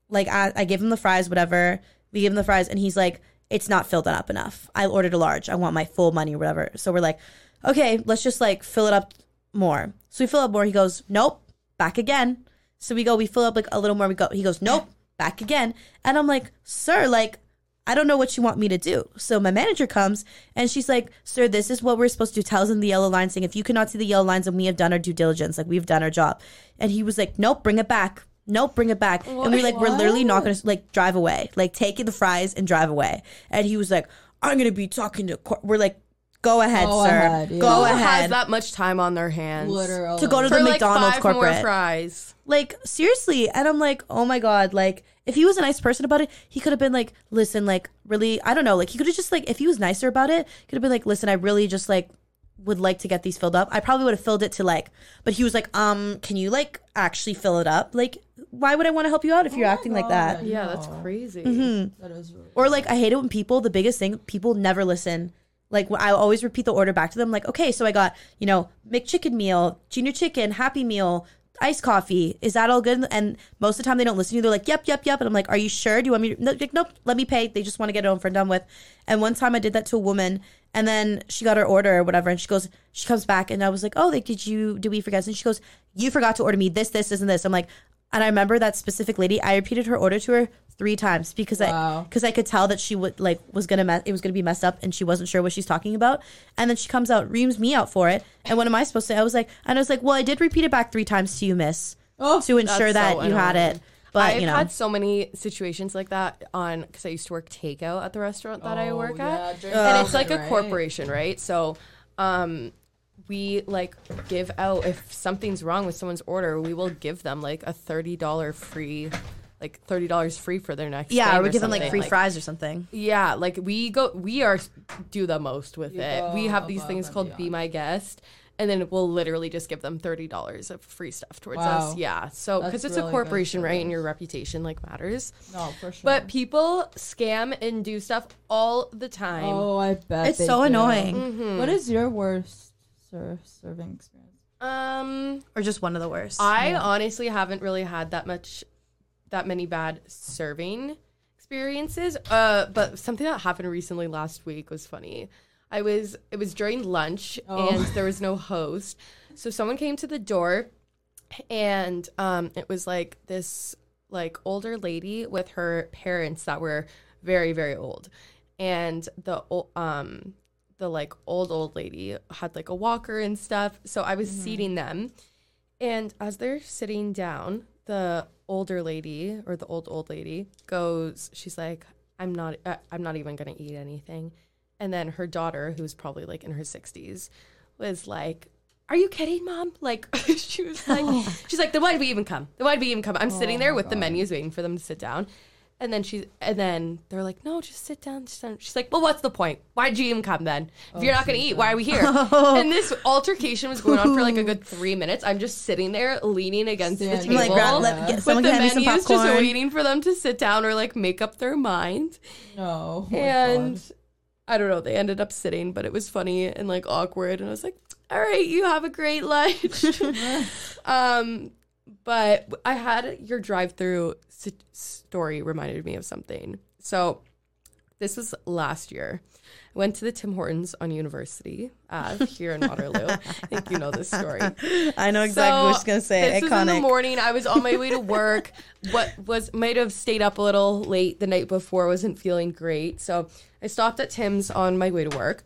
like I, I give him the fries, whatever. We give him the fries, and he's like, it's not filled up enough. I ordered a large. I want my full money or whatever. So we're like, okay, let's just like fill it up more. So we fill up more. He goes, nope, back again. So we go, we fill up like a little more. We go, he goes, nope, back again. And I'm like, sir, like, I don't know what you want me to do. So my manager comes and she's like, sir, this is what we're supposed to do. Tells him the yellow line, saying, if you cannot see the yellow lines, then we have done our due diligence. Like, we've done our job. And he was like, nope, bring it back. Nope, bring it back. What? And we're like, what? We're literally not going to like drive away. Like, take the fries and drive away. And he was like, I'm going to be talking to, cor-. We're like, go ahead, go sir. Ahead, yeah. Go Who ahead. has that much time on their hands? Literally. To go to For the like McDonald's five corporate. more fries. Like, seriously. And I'm like, oh my God. Like, if he was a nice person about it, he could have been like, listen, like, really, I don't know. Like, he could have just, like, if he was nicer about it, he could have been like, listen, I really just, like, would like to get these filled up. I probably would have filled it to, like, but he was like, um, can you, like, actually fill it up? Like, why would I want to help you out if you're oh acting like that? Yeah, no. that's crazy. Mm-hmm. That is really Or, like, I hate it when people, the biggest thing, people never listen. Like, I always repeat the order back to them. Like, okay, so I got, you know, McChicken meal, junior chicken, Happy Meal, iced coffee. Is that all good? And most of the time they don't listen to you. They're like, yep, yep, yep. And I'm like, are you sure? Do you want me to? No, like, nope, let me pay. They just want to get it over and done with. And one time I did that to a woman, and then she got her order or whatever, and she goes, she comes back, and I was like, oh, like, did you, did we forget? And she goes, you forgot to order me this, this, this, and this. I'm like, and I remember that specific lady, I repeated her order to her three times because Wow. I because I could tell that she would like was gonna mess it was gonna be messed up and she wasn't sure what she's talking about. And then she comes out, reams me out for it. And what am I supposed to? I was like, and I was like, well, I did repeat it back three times to you, miss, Oh, to ensure that's that so you had annoying. it. But I've you know, had so many situations like that on because I used to work takeout at the restaurant that I Oh, work yeah, at, during and it's COVID, like a right? corporation, right? So, um, we like give out if something's wrong with someone's order, we will give them like a thirty dollar free, like thirty dollars free for their next. yeah, thing we're or giving like something. free fries or something. Yeah, like we go, we are do the most with You it. go We have these above things and called Be beyond. My Guest, and then we'll literally just give them thirty dollars of free stuff towards Wow. us. Yeah, so That's because it's really a good corporation, right, and service. your reputation like matters. No, for sure. But people scam and do stuff all the time. oh, I bet It's they so do. annoying. Mhm. What is your worst ser- serving experience? Um, Or just one of the worst. I Yeah. honestly haven't really had that much, that many bad serving experiences. Uh, but something that happened recently last week was funny. I was it was during lunch Oh. and there was no host, so someone came to the door, and um, it was like this like older lady with her parents that were very very old, and the ol- um the like old old lady had like a walker and stuff. So I was seating them, and as they're sitting down, the older lady or the old old lady goes, she's like, I'm not uh, I'm not even gonna eat anything. And then her daughter, who's probably like in her sixties, was like, are you kidding, Mom? Like, she was like, she's like, then why did we even come? Then why did we even come? I'm sitting there my with the God. menus waiting for them to sit down. And then she's, and then they're like, no, just sit down. Sit down. She's like, well, what's the point? Why did you even come then? If you're not going to eat, why are we here? And this altercation was going on for like a good three minutes. I'm just sitting there leaning against the Standing. table. like, grab, let, Yeah. get, with someone the can hand me some menus, popcorn. just waiting for them to sit down or like make up their mind. No. Oh my And God. I don't know, they ended up sitting, but it was funny and like awkward. And I was like, all right, you have a great lunch. um, but I had your drive-through s- story reminded me of something. So this was last year. I went to the Tim Hortons on University uh, here in Waterloo. I think you know this story. I know exactly what So, she's gonna say. This was in the Iconic. morning. I was on my way to work. What was might have stayed up a little late the night before. Wasn't feeling great, so I stopped at Tim's on my way to work,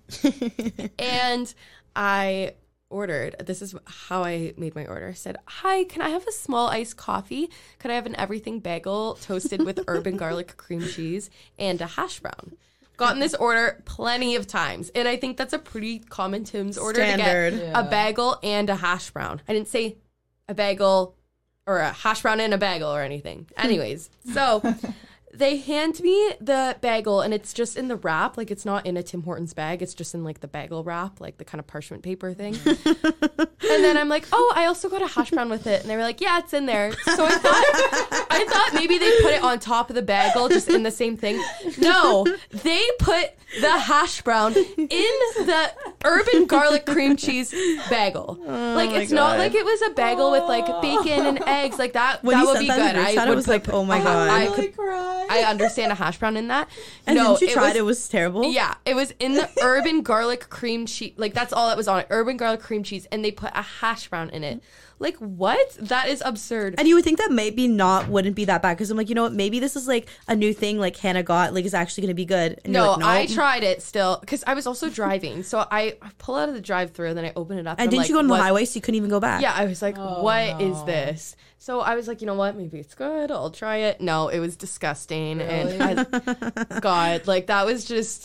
and I ordered. This is how I made my order. I said, "Hi, can I have a small iced coffee? Could I have an everything bagel toasted with herb and garlic cream cheese and a hash brown?" Gotten this order plenty of times, and I think that's a pretty common Tim's order Standard. to get Yeah. a bagel and a hash brown. I didn't say a bagel or a hash brown and a bagel or anything. Anyways, so they hand me the bagel and it's just in the wrap. Like it's not in a Tim Hortons bag. It's just in like the bagel wrap, like the kind of parchment paper thing. And then I'm like, oh, I also got a hash brown with it. And they were like, yeah, it's in there. So I thought, I thought maybe they put it on top of the bagel, just in the same thing. No, they put the hash brown in the urban garlic cream cheese bagel. Oh like it's not like it was a bagel with like bacon and eggs like that. When that you would said be that in the good. group I chat, I would was put- like, oh my I- God. I I could cried. I understand a hash brown in that. And no, didn't you try was, it? It was terrible. Yeah, it was in the urban garlic cream cheese. Like that's all that was on it. Urban garlic cream cheese, and they put a hash brown in it. Like what? That is absurd. And you would think that maybe not wouldn't be that bad because I'm like, you know what? Maybe this is like a new thing like Hannah got like is actually going to be good. And you're no, like, I nope. tried it still because I was also driving. So I, I pull out of the drive-through, then I open it up. And I'm didn't like, you go on the what- highway so you couldn't even go back? Yeah, I was like, Oh, what is no. this? So I was like, you know what? Maybe it's good. I'll try it. No, it was disgusting. Really? And I, God, like that was just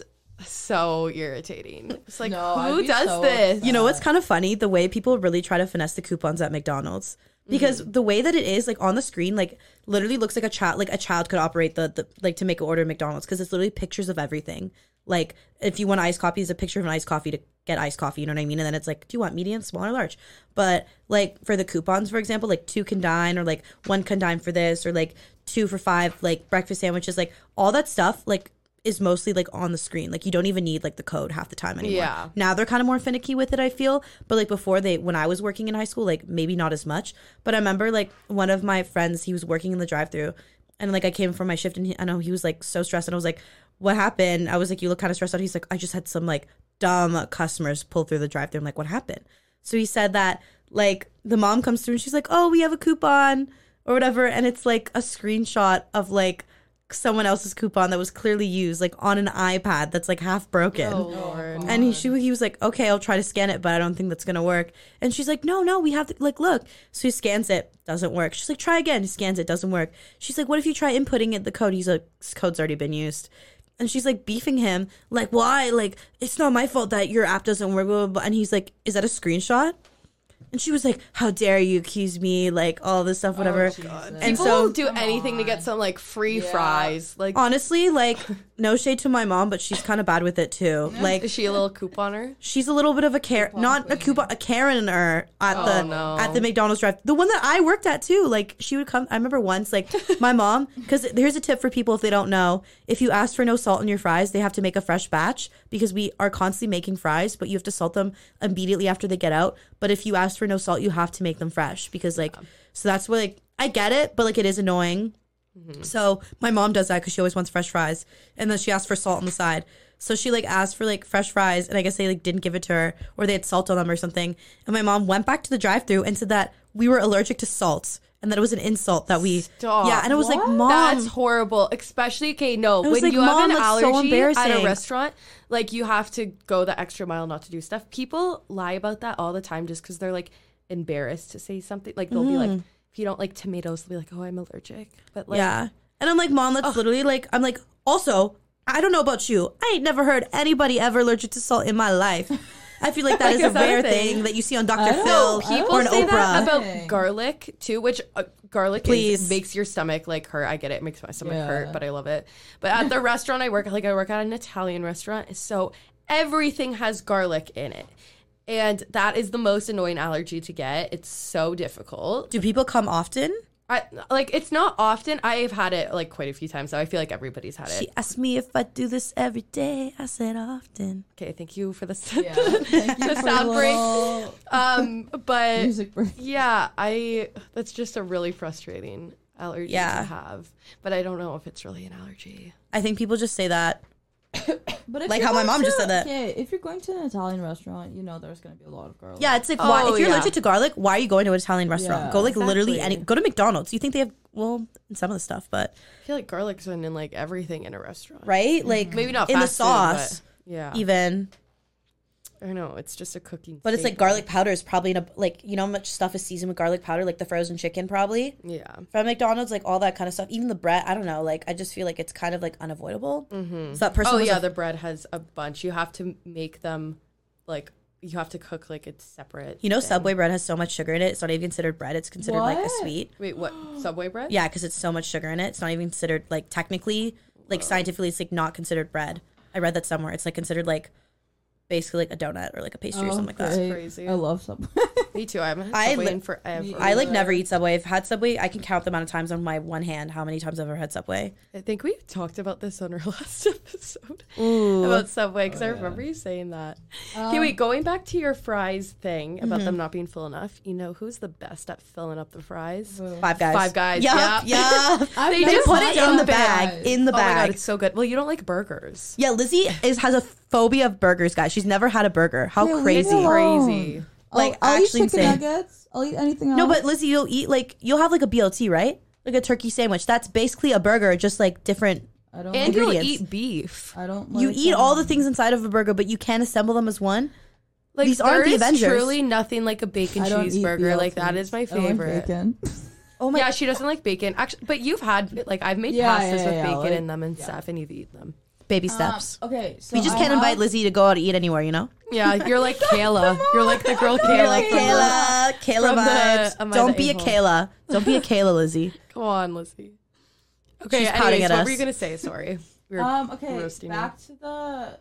so irritating. It's like, No, I'd who be does so this? You know what's kind of funny? The way people really try to finesse the coupons at McDonald's. Because Mm-hmm. the way that it is, like on the screen, like literally looks like a child, like a child could operate the, the like to make an order at McDonald's because it's literally pictures of everything. Like if you want iced coffee, it's a picture of an iced coffee to get iced coffee. You know what I mean? And then it's like, do you want medium, small, or large? But like for the coupons, for example, like two can dine or like one can dine for this or like two for five, like breakfast sandwiches, like all that stuff, like is mostly like on the screen. Like you don't even need like the code half the time anymore. Yeah. Now they're kind of more finicky with it, I feel. But like before they, when I was working in high school, like maybe not as much. But I remember like one of my friends, he was working in the drive-thru, and like I came from my shift, and he, I know he was like so stressed, and I was like, "What happened?" I was like, "You look kind of stressed out." He's like, "I just had some like dumb customers pull through the drive-thru." I'm like, "What happened?" So he said that like the mom comes through and she's like, "Oh, we have a coupon or whatever," and it's like a screenshot of like someone else's coupon that was clearly used like on an iPad that's like half broken. Oh, Lord. And he, she, he was like, okay, I'll try to scan it, but I don't think that's going to work. And she's like, no, no, we have to, like, look. So he scans it, doesn't work. She's like, try again. He scans it, doesn't work. She's like, what if you try inputting it, the code? He's like, this code's already been used. And she's like beefing him, like, why? Like, it's not my fault that your app doesn't work. Blah, blah, blah. And he's like, is that a screenshot? And she was like, how dare you accuse me? Like, all this stuff, whatever. Jesus. and People so, will do Come anything to on. get some like free Yeah. fries. Like, honestly, like, no shade to my mom, but she's kind of bad with it too. Like, is she a little couponer? she's a little bit of a Karen, Coupon not a queen. coupon, a Karener at Oh, the no. at the McDonald's drive. The one that I worked at too. Like she would come. I remember once, like my mom, because here's a tip for people if they don't know: if you ask for no salt in your fries, they have to make a fresh batch because we are constantly making fries, but you have to salt them immediately after they get out. But if you ask for no salt, you have to make them fresh because like so that's what like I get it, but like it is annoying. So my mom does that because she always wants fresh fries, and then she asks for salt on the side. So she like asked for like fresh fries, and I guess they like didn't give it to her, or they had salt on them or something. And my mom went back to the drive-thru and said that we were allergic to salt, and that it was an insult that we. Stop. Yeah, and I was like, What? mom, That's horrible. Especially, okay, no, was when like, you have Mom, an that's so allergy at a embarrassing. restaurant, like you have to go the extra mile not to do stuff. People lie about that all the time just because they're like embarrassed to say something. Like they'll be like, if you don't like tomatoes, they'll be like, oh, I'm allergic. But like, yeah. And I'm like, mom, that's literally like, I'm like, also, I don't know about you. I ain't never heard anybody ever allergic to salt in my life. I feel like that Like, is a is that a rare thing? thing that you see on I Doctor don't Phil know. People or an say Oprah. that about Dang. garlic too, which uh, garlic Please. is, makes your stomach like hurt. I get it, it makes my stomach Yeah. hurt, but I love it. But at the restaurant I work, like I work at an Italian restaurant, so everything has garlic in it, and that is the most annoying allergy to get. It's so difficult. Do people come often? I like it's not often. I've had it like quite a few times, so I feel like everybody's had it. She asked me if I do this every day. I said often. Okay, thank you for the Yeah, thank you the for sound the break. little Um, but music break. yeah, I that's just a really frustrating allergy Yeah. to have. But I don't know if it's really an allergy. I think people just say that. But if Like you're how my going mom just to- said that. Okay, if you're going to an Italian restaurant, you know there's going to be a lot of garlic. Yeah, it's like why, Oh, if you're yeah. allergic to garlic, why are you going to an Italian restaurant? Yeah, go like literally exactly. any. Go to McDonald's. You think they have well some of the stuff, but I feel like garlic's in, in like everything in a restaurant. right like Maybe not in the fast food, sauce but yeah. even. I know it's just a cooking. But it's like staple. garlic powder is probably in a like you know how much stuff is seasoned with garlic powder, like the frozen chicken probably Yeah. from McDonald's, like all that kind of stuff. Even the bread, I don't know. Like I just feel like it's kind of like unavoidable. Mm-hmm. So that person. Oh was yeah, a- the bread has a bunch. You have to make them like you have to cook like it's separate. You know, thing. Subway bread has so much sugar in it. It's not even considered bread. It's considered like a What? sweet. Wait, what? Subway bread? Yeah, because it's so much sugar in it. It's not even considered like technically, like Whoa. scientifically, it's like not considered bread. I read that somewhere. It's like considered like basically like a donut or like a pastry or something like that. great. Crazy. I love Subway. Me too. I haven't had I Subway li- in forever. Me I like either. never eat Subway. I've had Subway. I can count the amount of times on my one hand how many times I've ever had Subway. I think we talked about this on our last episode Ooh. about Subway because Oh, I yeah. remember you saying that. Um, Okay, wait, going back to your fries thing about Mm-hmm. them not being full enough, you know who's the best at filling up the fries? who? Five Guys. Five Guys, Yup, yeah. yup. I've They never just Put had it in the Five bag. Guys. In the Oh my god, bag. it's so good. Well, you don't like burgers. Yeah, Lizzie is has a phobia of burgers, guys. She's never had a burger. How Yeah, leave crazy. me alone. Crazy. Like, I'll, I'll actually eat chicken insane. nuggets. I'll eat anything else. No, but Lizzie, you'll eat like you'll have like a B L T, right? Like a turkey sandwich. That's basically a burger, just like different. I don't. And like, you'll Ingredients. eat beef. I don't. You like, eat all the um, things inside of a burger, but you can't assemble them as one. Like These aren't there the is Avengers. truly nothing like a bacon I don't eat cheeseburger. Like that B L Ts. is my I like favorite. bacon. Oh my! Yeah, she doesn't like bacon. Actually, but you've had like I've made Yeah, pastas yeah, with yeah, bacon like- in them and yeah. stuff, and you've eaten them. Baby Um, steps. okay, so we just I can't have- invite Lizzie to go out to eat anywhere, you know? Yeah, you're like Kayla. You're like the girl Kayla. You're like from the- Kayla, Kayla from the- vibes. Am I Don't the be a a-hole? Kayla. Don't be a Kayla, Lizzie. Come on, Lizzie. Okay, She's anyways, pouting at what us. were you gonna say? Sorry. We were Um. Okay. roasting you. Back to the.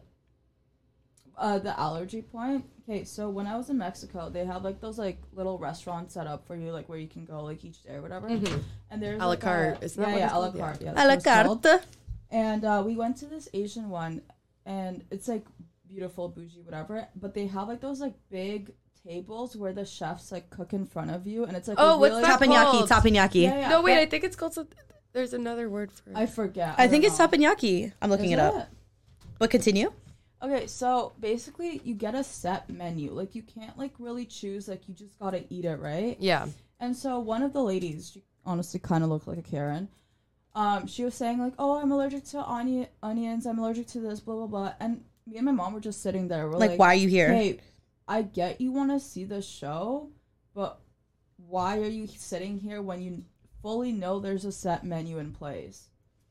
Uh, the allergy point. Okay, so when I was in Mexico, they have like those like little restaurants set up for you, like where you can go like each day or whatever. Mhm. And there's A la like, carte. A, Isn't that yeah, what yeah, it's a la called? Yeah. carte. Yeah, A that's la what it's called. carte. And uh, we went to this Asian one, and it's like beautiful, bougie, whatever. But they have like those like big tables where the chefs like cook in front of you, and it's like Oh, a what's really, that Tapenaki, called? tapenaki. Yeah, yeah, No, wait. but I think it's called. some- There's another word for it. I forget. I think don't it's know. tapenaki. I'm looking Is it up. But continue. Okay, so basically you get a set menu. Like you can't like really choose, like you just gotta eat it, right? Yeah. And so one of the ladies, she honestly kind of looked like a Karen. Um, she was saying like, "Oh, I'm allergic to onion onions. I'm allergic to this, blah blah blah." And me and my mom were just sitting there. We're Like, like, why are you here? Hey, I get you want to see the show, but why are you sitting here when you fully know there's a set menu in place?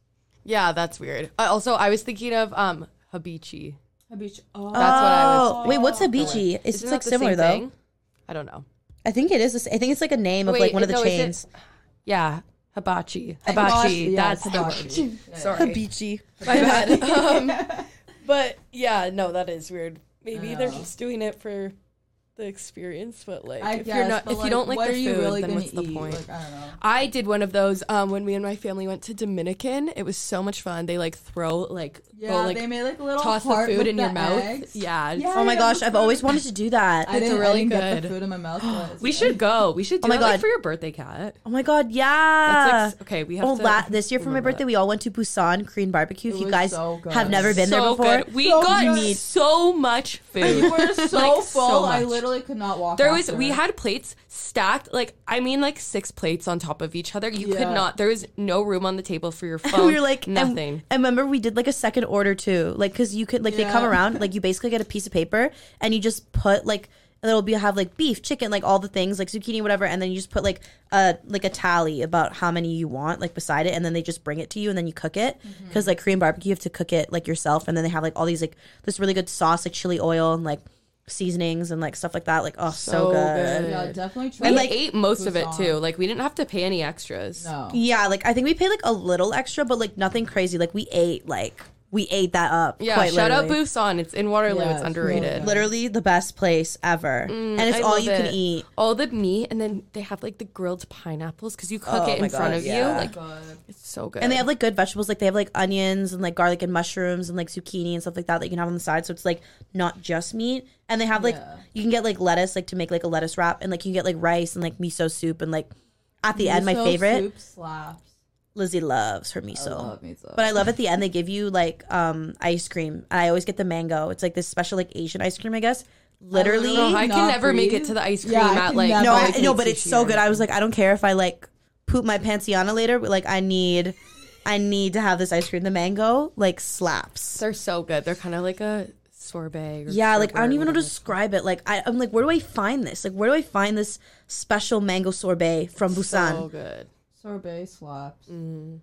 Yeah, that's weird. I also, I was thinking of um hibachi. Habich- oh. That's what I was Oh, wait, what's thinking. hibachi? It's Isn't like that the similar same though. thing? I don't know. I think it is. this- I think it's like a name of Wait, like one of the no, is it- chains. Yeah, hibachi. Hibachi, Hibachi. yeah, That's it's the hibachi. word. Yeah. Sorry. Hibachi. My bad. Um, but yeah, no, that is weird. Maybe I they're know. just doing it for the experience, but like I if guess, you're not, but, if you don't like what the are you food, really then gonna what's the eat? point? Like, I don't know. I did one of those um, when me and my family went to Dominican. It was so much fun. They like throw like Yeah, go, like they made like a little toss the heart food with in your the mouth. eggs. Yeah. Yeah. Oh my yeah, gosh, the I've food. always wanted to do that. I It's didn't, really I didn't get good. the food in my mouth. But it's We good. should go. We should do Oh my it like God. for your birthday, Kat. Oh my god, yeah. That's like okay. We have Oh, to. la- this year for my remember birthday, that. we all went to Busan Korean barbecue. It If you was guys so good. have never been there So before, good. We So got good. so much food. We were so Like, full. so I much. literally could not walk. There was after. we had plates stacked like I mean like six plates on top of each other. You could Yeah. not. There was no room on the table for your phone. we were like and- nothing. And, remember, we did like a second order too, like because you could like they come Yeah. around, like you basically get a piece of paper and you just put like it'll be have like beef, chicken, like all the things like zucchini, whatever, and then you just put like a like a tally about how many you want like beside it, and then they just bring it to you and then you cook it because like Korean barbecue you have to cook it like yourself, and then they have like all these like this really good sauce like chili oil and like seasonings and like stuff like that, like oh so, So good. good. Yeah, definitely. We Tried And, like, ate most of it Busan. too. Like we didn't have to pay any extras. No. Yeah, like I think we paid like a little extra, but like nothing crazy. Like we ate like we ate that up. Yeah, quite shout out literally. Busan. It's in Waterloo. Yeah, it's it's underrated. really good. Literally the best place ever, and it's I all love you can it. eat. All the meat, and then they have like the grilled pineapples because you cook Oh it my in front God, of yeah. you. Like Good. it's so good. And they have like good vegetables, like they have like onions and like garlic and mushrooms and like zucchini and stuff like that that you can have on the side. So it's like not just meat. And they have like Yeah. you can get like lettuce, like to make like a lettuce wrap, and like you can get like rice and like miso soup, and like at the end, my Miso favorite, soup slaps. Lizzie loves her I miso. love miso. But I love at the end they give you like um ice cream. And I always get the mango. It's like this special like Asian ice cream, I guess. Literally, No, I not can never make it breathe. to the ice cream Yeah, I at can like never. no, I I, can no, eat but it's sushi so or good. I was anything. like, I don't care if I like poop my pansiana later, but like I need, I need to have this ice cream. The mango like slaps. They're so good. They're kind of like a sorbet. Or Yeah, like I don't sherbet, even know to whatever. describe it. Like I, I'm like, where do I find this? Like where do I find this special mango sorbet from Busan? So good. Sorbet slaps. Mm.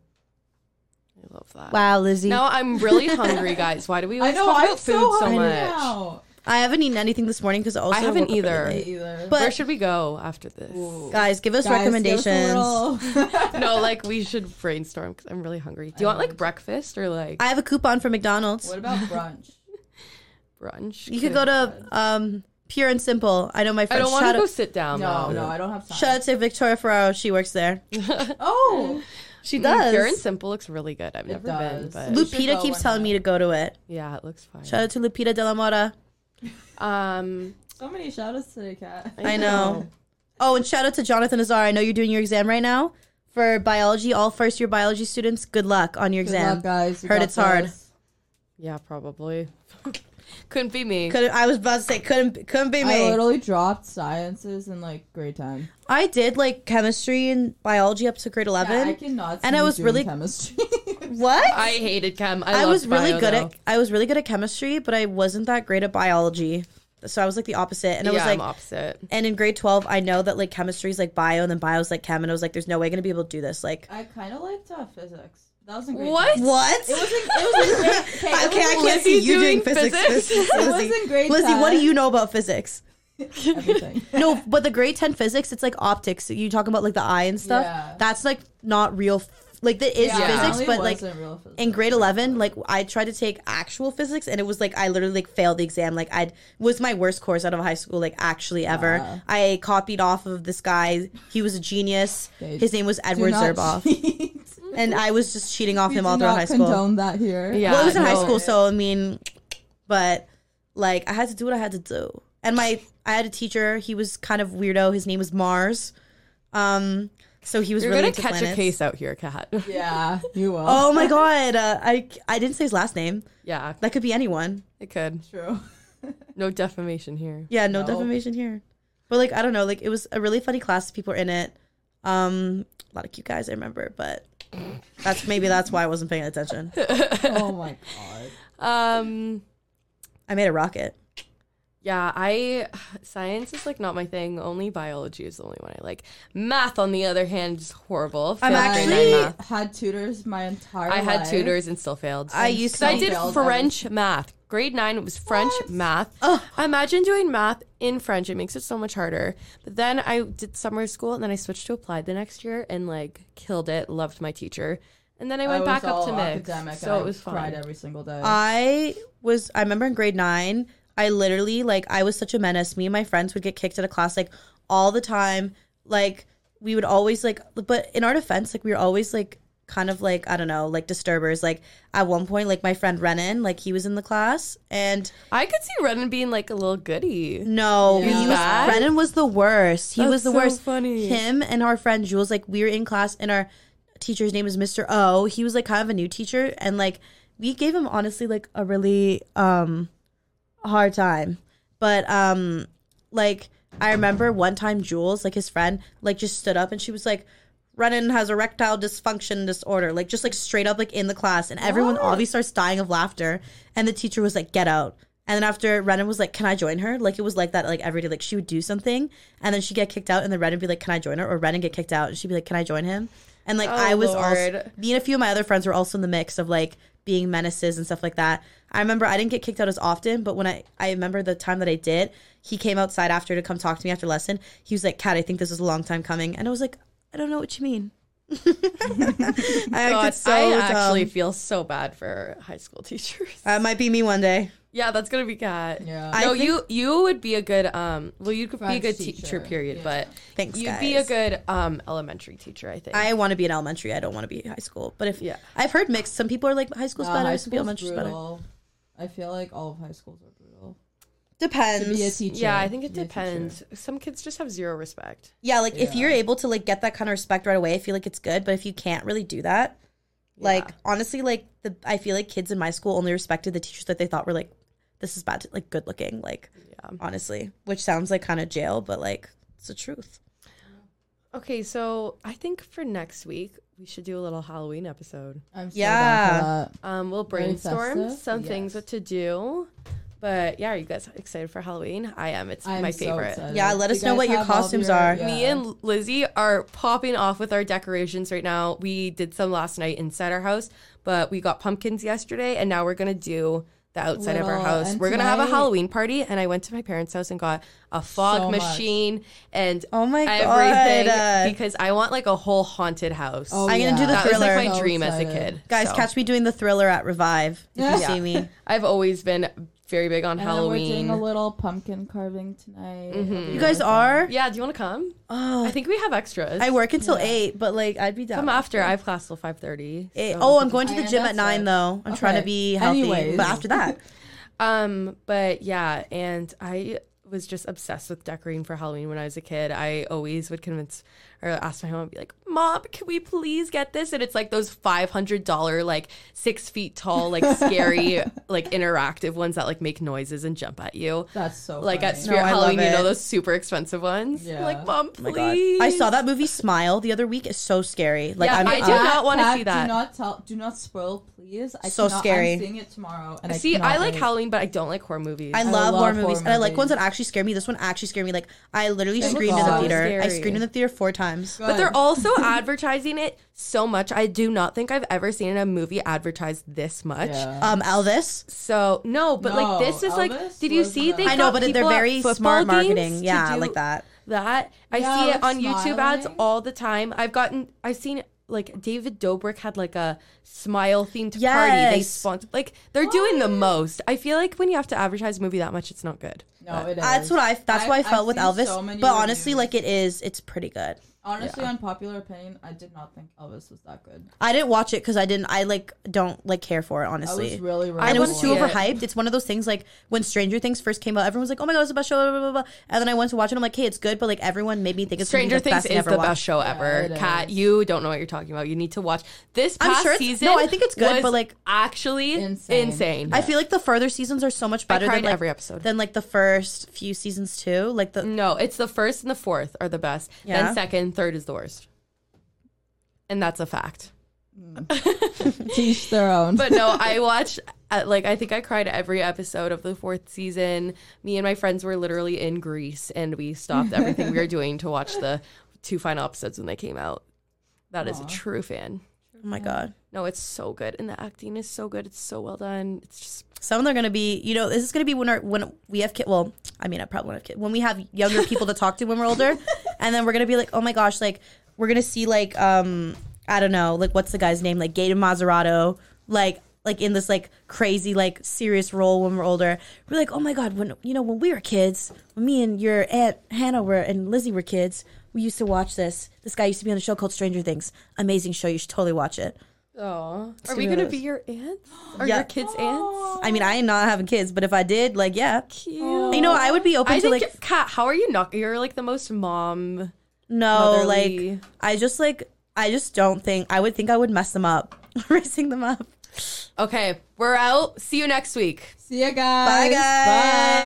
I love that. Wow, Lizzie. Now I'm really hungry, guys. Why do we I always know. talk I'm about food so so hungry much? now. I haven't eaten anything this morning because also I haven't woke up really either. late. Either. But- Where should we go after this? Guys, give us Guys, recommendations. give us a little- No, like we should brainstorm because I'm really hungry. Do you want like breakfast or like I have a coupon for McDonald's. What about brunch? brunch? You could go to um, Pure and Simple. I know my I friend. don't want shout, to go out, sit down. No, though. no, I don't have time. shout out to Victoria Ferraro. She works there. Oh, She Mm, does. Pure and Simple looks really good. I've never been, does. but Lu- should Lupita go keeps one telling me night. to go to it. yeah, it looks fine. Shout out to Lupita de la Mora. Um, so many shout outs today, Kat. I know. Oh, and shout out to Jonathan Azar. I know you're doing your exam right now for biology. All first year biology students, good luck on your Good exam. luck, guys. You Heard got it's hard. this. Yeah, probably. Couldn't be me. Could I was about to say couldn't couldn't be I me. literally dropped sciences in like grade ten. I did like chemistry and biology up to grade eleven. Yeah, I cannot. See And I you was doing really- chemistry. What? I hated chem. I, I was loved really bio, good though. at I was really good at chemistry, but I wasn't that great at biology. So I was like the opposite. And I yeah, was like I'm opposite. and in grade twelve I know that like chemistry is like bio and then bio is like chem, and I was like there's no way I'm gonna be able to do this. Like I kind of liked uh, physics. That was in grade What? ten. what? It was in, it was in grade. Okay, it Okay, I was can't see you doing doing physics. physics? physics, It was Lizzie. in grade Lizzie, what do ten. you know about physics? Everything. No, but the grade ten physics, it's like optics. You talking about like the eye and stuff. Yeah. That's like not real. F- like that is Yeah, physics, apparently but it like wasn't real physics. in grade eleven, like I tried to take actual physics, and it was like I literally like failed the exam. Like I was my worst course out of high school, like actually ever. Yeah. I copied off of this guy. He was a genius. Okay, His name was Do Edward not Zerboff, cheat. and I was just cheating off We him do all throughout not high school. condone that here. Yeah. Well, it was in high no. school, so I mean, but like I had to do what I had to do. And my I had a teacher. He was kind of weirdo. His name was Mars. Um, so he was You're really gonna into catch planets. a case out here, Kat. Yeah, you will. Oh my god, uh, I I didn't say his last name. Yeah, That could be anyone. it could. True. No defamation here. Yeah, no, No. defamation here. But like I don't know, like it was a really funny class. People were in it. Um, a lot of cute guys I remember, but that's maybe that's why I wasn't paying attention. Oh my god. Um, I made a rocket. yeah, I science is like not my thing. Only biology is the only one I like. Math, on the other hand, is horrible. I'm Failed grade actually- nine math. had tutors my entire I had life. tutors and still failed. I used So I to- did failed French math. Grade nine, it was French math. Imagine doing math in French. It makes it so much harder. But then I did summer school, and then I switched to applied the next year and like killed it. Loved my teacher. And then I went was back up all to mix. academic, So and it was I cried fun. every single day. I was I remember in grade nine, I literally like I was such a menace. Me and my friends would get kicked out of class like all the time. Like we would always like but in our defense, like we were always like kind of like I don't know, like disturbers. Like at one point, like my friend Renan, like he was in the class and I could see Renan being like a little goody. no, Yeah. he was Bad? Renan was the worst. He That's was the so worst. funny. Him and our friend Jules, like we were in class and our teacher's name is Mister O. He was like kind of a new teacher and like we gave him honestly like a really um hard time. But um like I remember one time Jules, like his friend, like just stood up and she was like, Renan has erectile dysfunction disorder, like just like straight up like in the class, and everyone obviously starts dying of laughter, and the teacher was like, get out. And then after Renan was like, can I join her? Like it was like that like every day, like she would do something and then she'd get kicked out and then Renan would be like, can I join her? Or Renan get kicked out and she'd be like, can I join him? And like Oh, I was also Lord. me and a few of my other friends were also in the mix of like being menaces and stuff like that. I remember I didn't get kicked out as often, but when I I remember the time that I did, he came outside after to come talk to me after lesson. He was like, Kat, I think this is a long time coming. And I was like, I don't know what you mean. I God, acted so I actually dumb. feel so bad for high school teachers. That might be me one day. Yeah, that's gonna be Kat. Yeah. I No, think- you you would be a good um. Well, you could be a French good teacher, teacher, period. yeah. But Thanks, you'd be a guys. good um elementary teacher, I think. I want to be in elementary. I don't want to be high school. But if Yeah. I've heard mixed. Some people are like high school's Nah, better. high Some people school's elementary's better. brutal. I feel like all of high schools are brutal. Depends. To be a teacher. yeah, I think it to be a teacher. depends. Some kids just have zero respect. Yeah, like if Yeah. you're able to like get that kind of respect right away, I feel like it's good. But if you can't really do that, like Yeah. honestly, like the I feel like kids in my school only respected the teachers that they thought were like, this is bad, like good looking, like Yeah. honestly, which sounds like kind of jail, but like it's the truth. Okay, so I think for next week we should do a little Halloween episode. I'm so Yeah. down for Um, we'll Very brainstorm festive? some things Yes. to do. But yeah, are you guys excited for Halloween? I am. It's that. I'm my so favorite. excited. Yeah, let You us know guys what your have all of costumes your- are. yeah. Me and Lizzie are popping off with our decorations right now. We did some last night inside our house, but we got pumpkins yesterday, and now we're gonna do the outside of our Little- house. and We're gonna have a tonight- Halloween party, and I went to my parents' house and got a fog So much. machine and Oh my everything God. Uh, because I want like a whole haunted house. Oh, I'm gonna do the that was like Thriller. my So dream as a excited. kid. Guys, So, catch me doing the Thriller at Revive if you Yeah. see me. I've always been very big on And then we're doing Halloween. a little pumpkin carving tonight. Mhm. It'll be You guys really are? fun. Yeah, do you want to come? Oh, I think we have extras. I work until Yeah. eight, but like I'd be down. Come after. I have class till five thirty. Eight. So. Oh, I'm going to I the am gym at at nine six. though. I'm trying to Okay. be healthy. Anyways. But after that, Um, but yeah, and I was just obsessed with decorating for Halloween when I was a kid. I always would convince or ask my mom and be like, Mom, can we please get this? And it's like those five hundred dollars, like six feet tall, like scary, like interactive ones that like make noises and jump at you. That's so Like at funny. Spirit No, I love Halloween, you know it. those super expensive ones? Yeah. Like, Mom, oh my please. god, I saw that movie Smile the other week. It's so scary. Like Yeah, I'm, I uh, do not wanna Kat, see that. Do not tell. Do not spoil, please. I So cannot, scary. I'm seeing it tomorrow. And See, I, I cannot like wait. Halloween, but I don't like horror movies. I I love, love horror horror movies, and I like ones that movies. actually scare me. This one actually scared me. Like I literally It screamed looks in the so theater. I scary. screamed in the theater four times. Good. But they're also advertising it so much. I do not think I've ever seen a movie advertised this much. Yeah. Um, Elvis. So no, but No, like this is like. Elvis Did you was see? the- They I know, got but they're people at very football smart games marketing. to Yeah, do like that. That I Yeah, see it like on YouTube ads smiling. all the time. I've gotten. I've seen like David Dobrik had like a smile themed party. They Yes. sponsor like they're doing the most. I feel like when you have to advertise a movie that much, it's not good. No, it is. That's what I. That's what I I've- felt I've with seen Elvis. so many but honestly, reviews. like it is. It's pretty good. Honestly, Yeah. unpopular opinion, I did not think Elvis was that good. I didn't watch it because I didn't. I like don't like care for it I honestly. was really, really I and it was wanna too see it. overhyped. It's one of those things like when Stranger Things first came out, everyone was like, "Oh my god, it's the best show!" Blah, blah, blah, blah. And then I went to watch it. I'm like, "Hey, it's good," but like everyone made me think it's gonna be Stranger the Things best thing is ever the watched. best show Yeah, ever. it Kat, is. you don't know what you're talking about. You need to watch this I'm past sure it's- season. no, I think it's good, was but, like, actually Insane. insane. I feel like the further seasons are so much I better cried than like, every episode. than like the first few seasons too. Like the No, it's the first and the fourth are the best. Yeah? Then second, third is the worst. And that's a fact. teach their own. But no, I watched, uh, like, I think I cried every episode of the fourth season. Me and my friends were literally in Greece and we stopped everything we were doing to watch the two final episodes when they came out. That is a Aw. true fan. oh my god, No, it's so good. And the acting is so good. It's so well done. It's just, some of them are gonna be. You know, this is gonna be when our when we have kids. Well, I mean, I probably won't have kids when we have younger people to talk to when we're older, and then we're gonna be like, oh my gosh, like we're gonna see like um I don't know, like what's the guy's name, like Gaten Mazzarato, like. Like in this like crazy like serious role when we're older, we're like, oh my god, when you know when we were kids, when me and your aunt Hannah were and Lizzie were kids, we used to watch this. This guy used to be on a show called Stranger Things. Amazing show, you should totally watch it. oh. Are gonna we be going to this. be your aunts? Are Yeah. your kids' aunts? I mean, I ain't not having kids, but if I did, like, yeah, Cute. you know, I would be open I to think, like, Kat, how are you not? You're like the most mom. no, motherly- like, I just like, I just don't think I would think I would mess them up, raising them up. Okay, we're out. See you next week. See ya, guys. Bye, guys. Bye.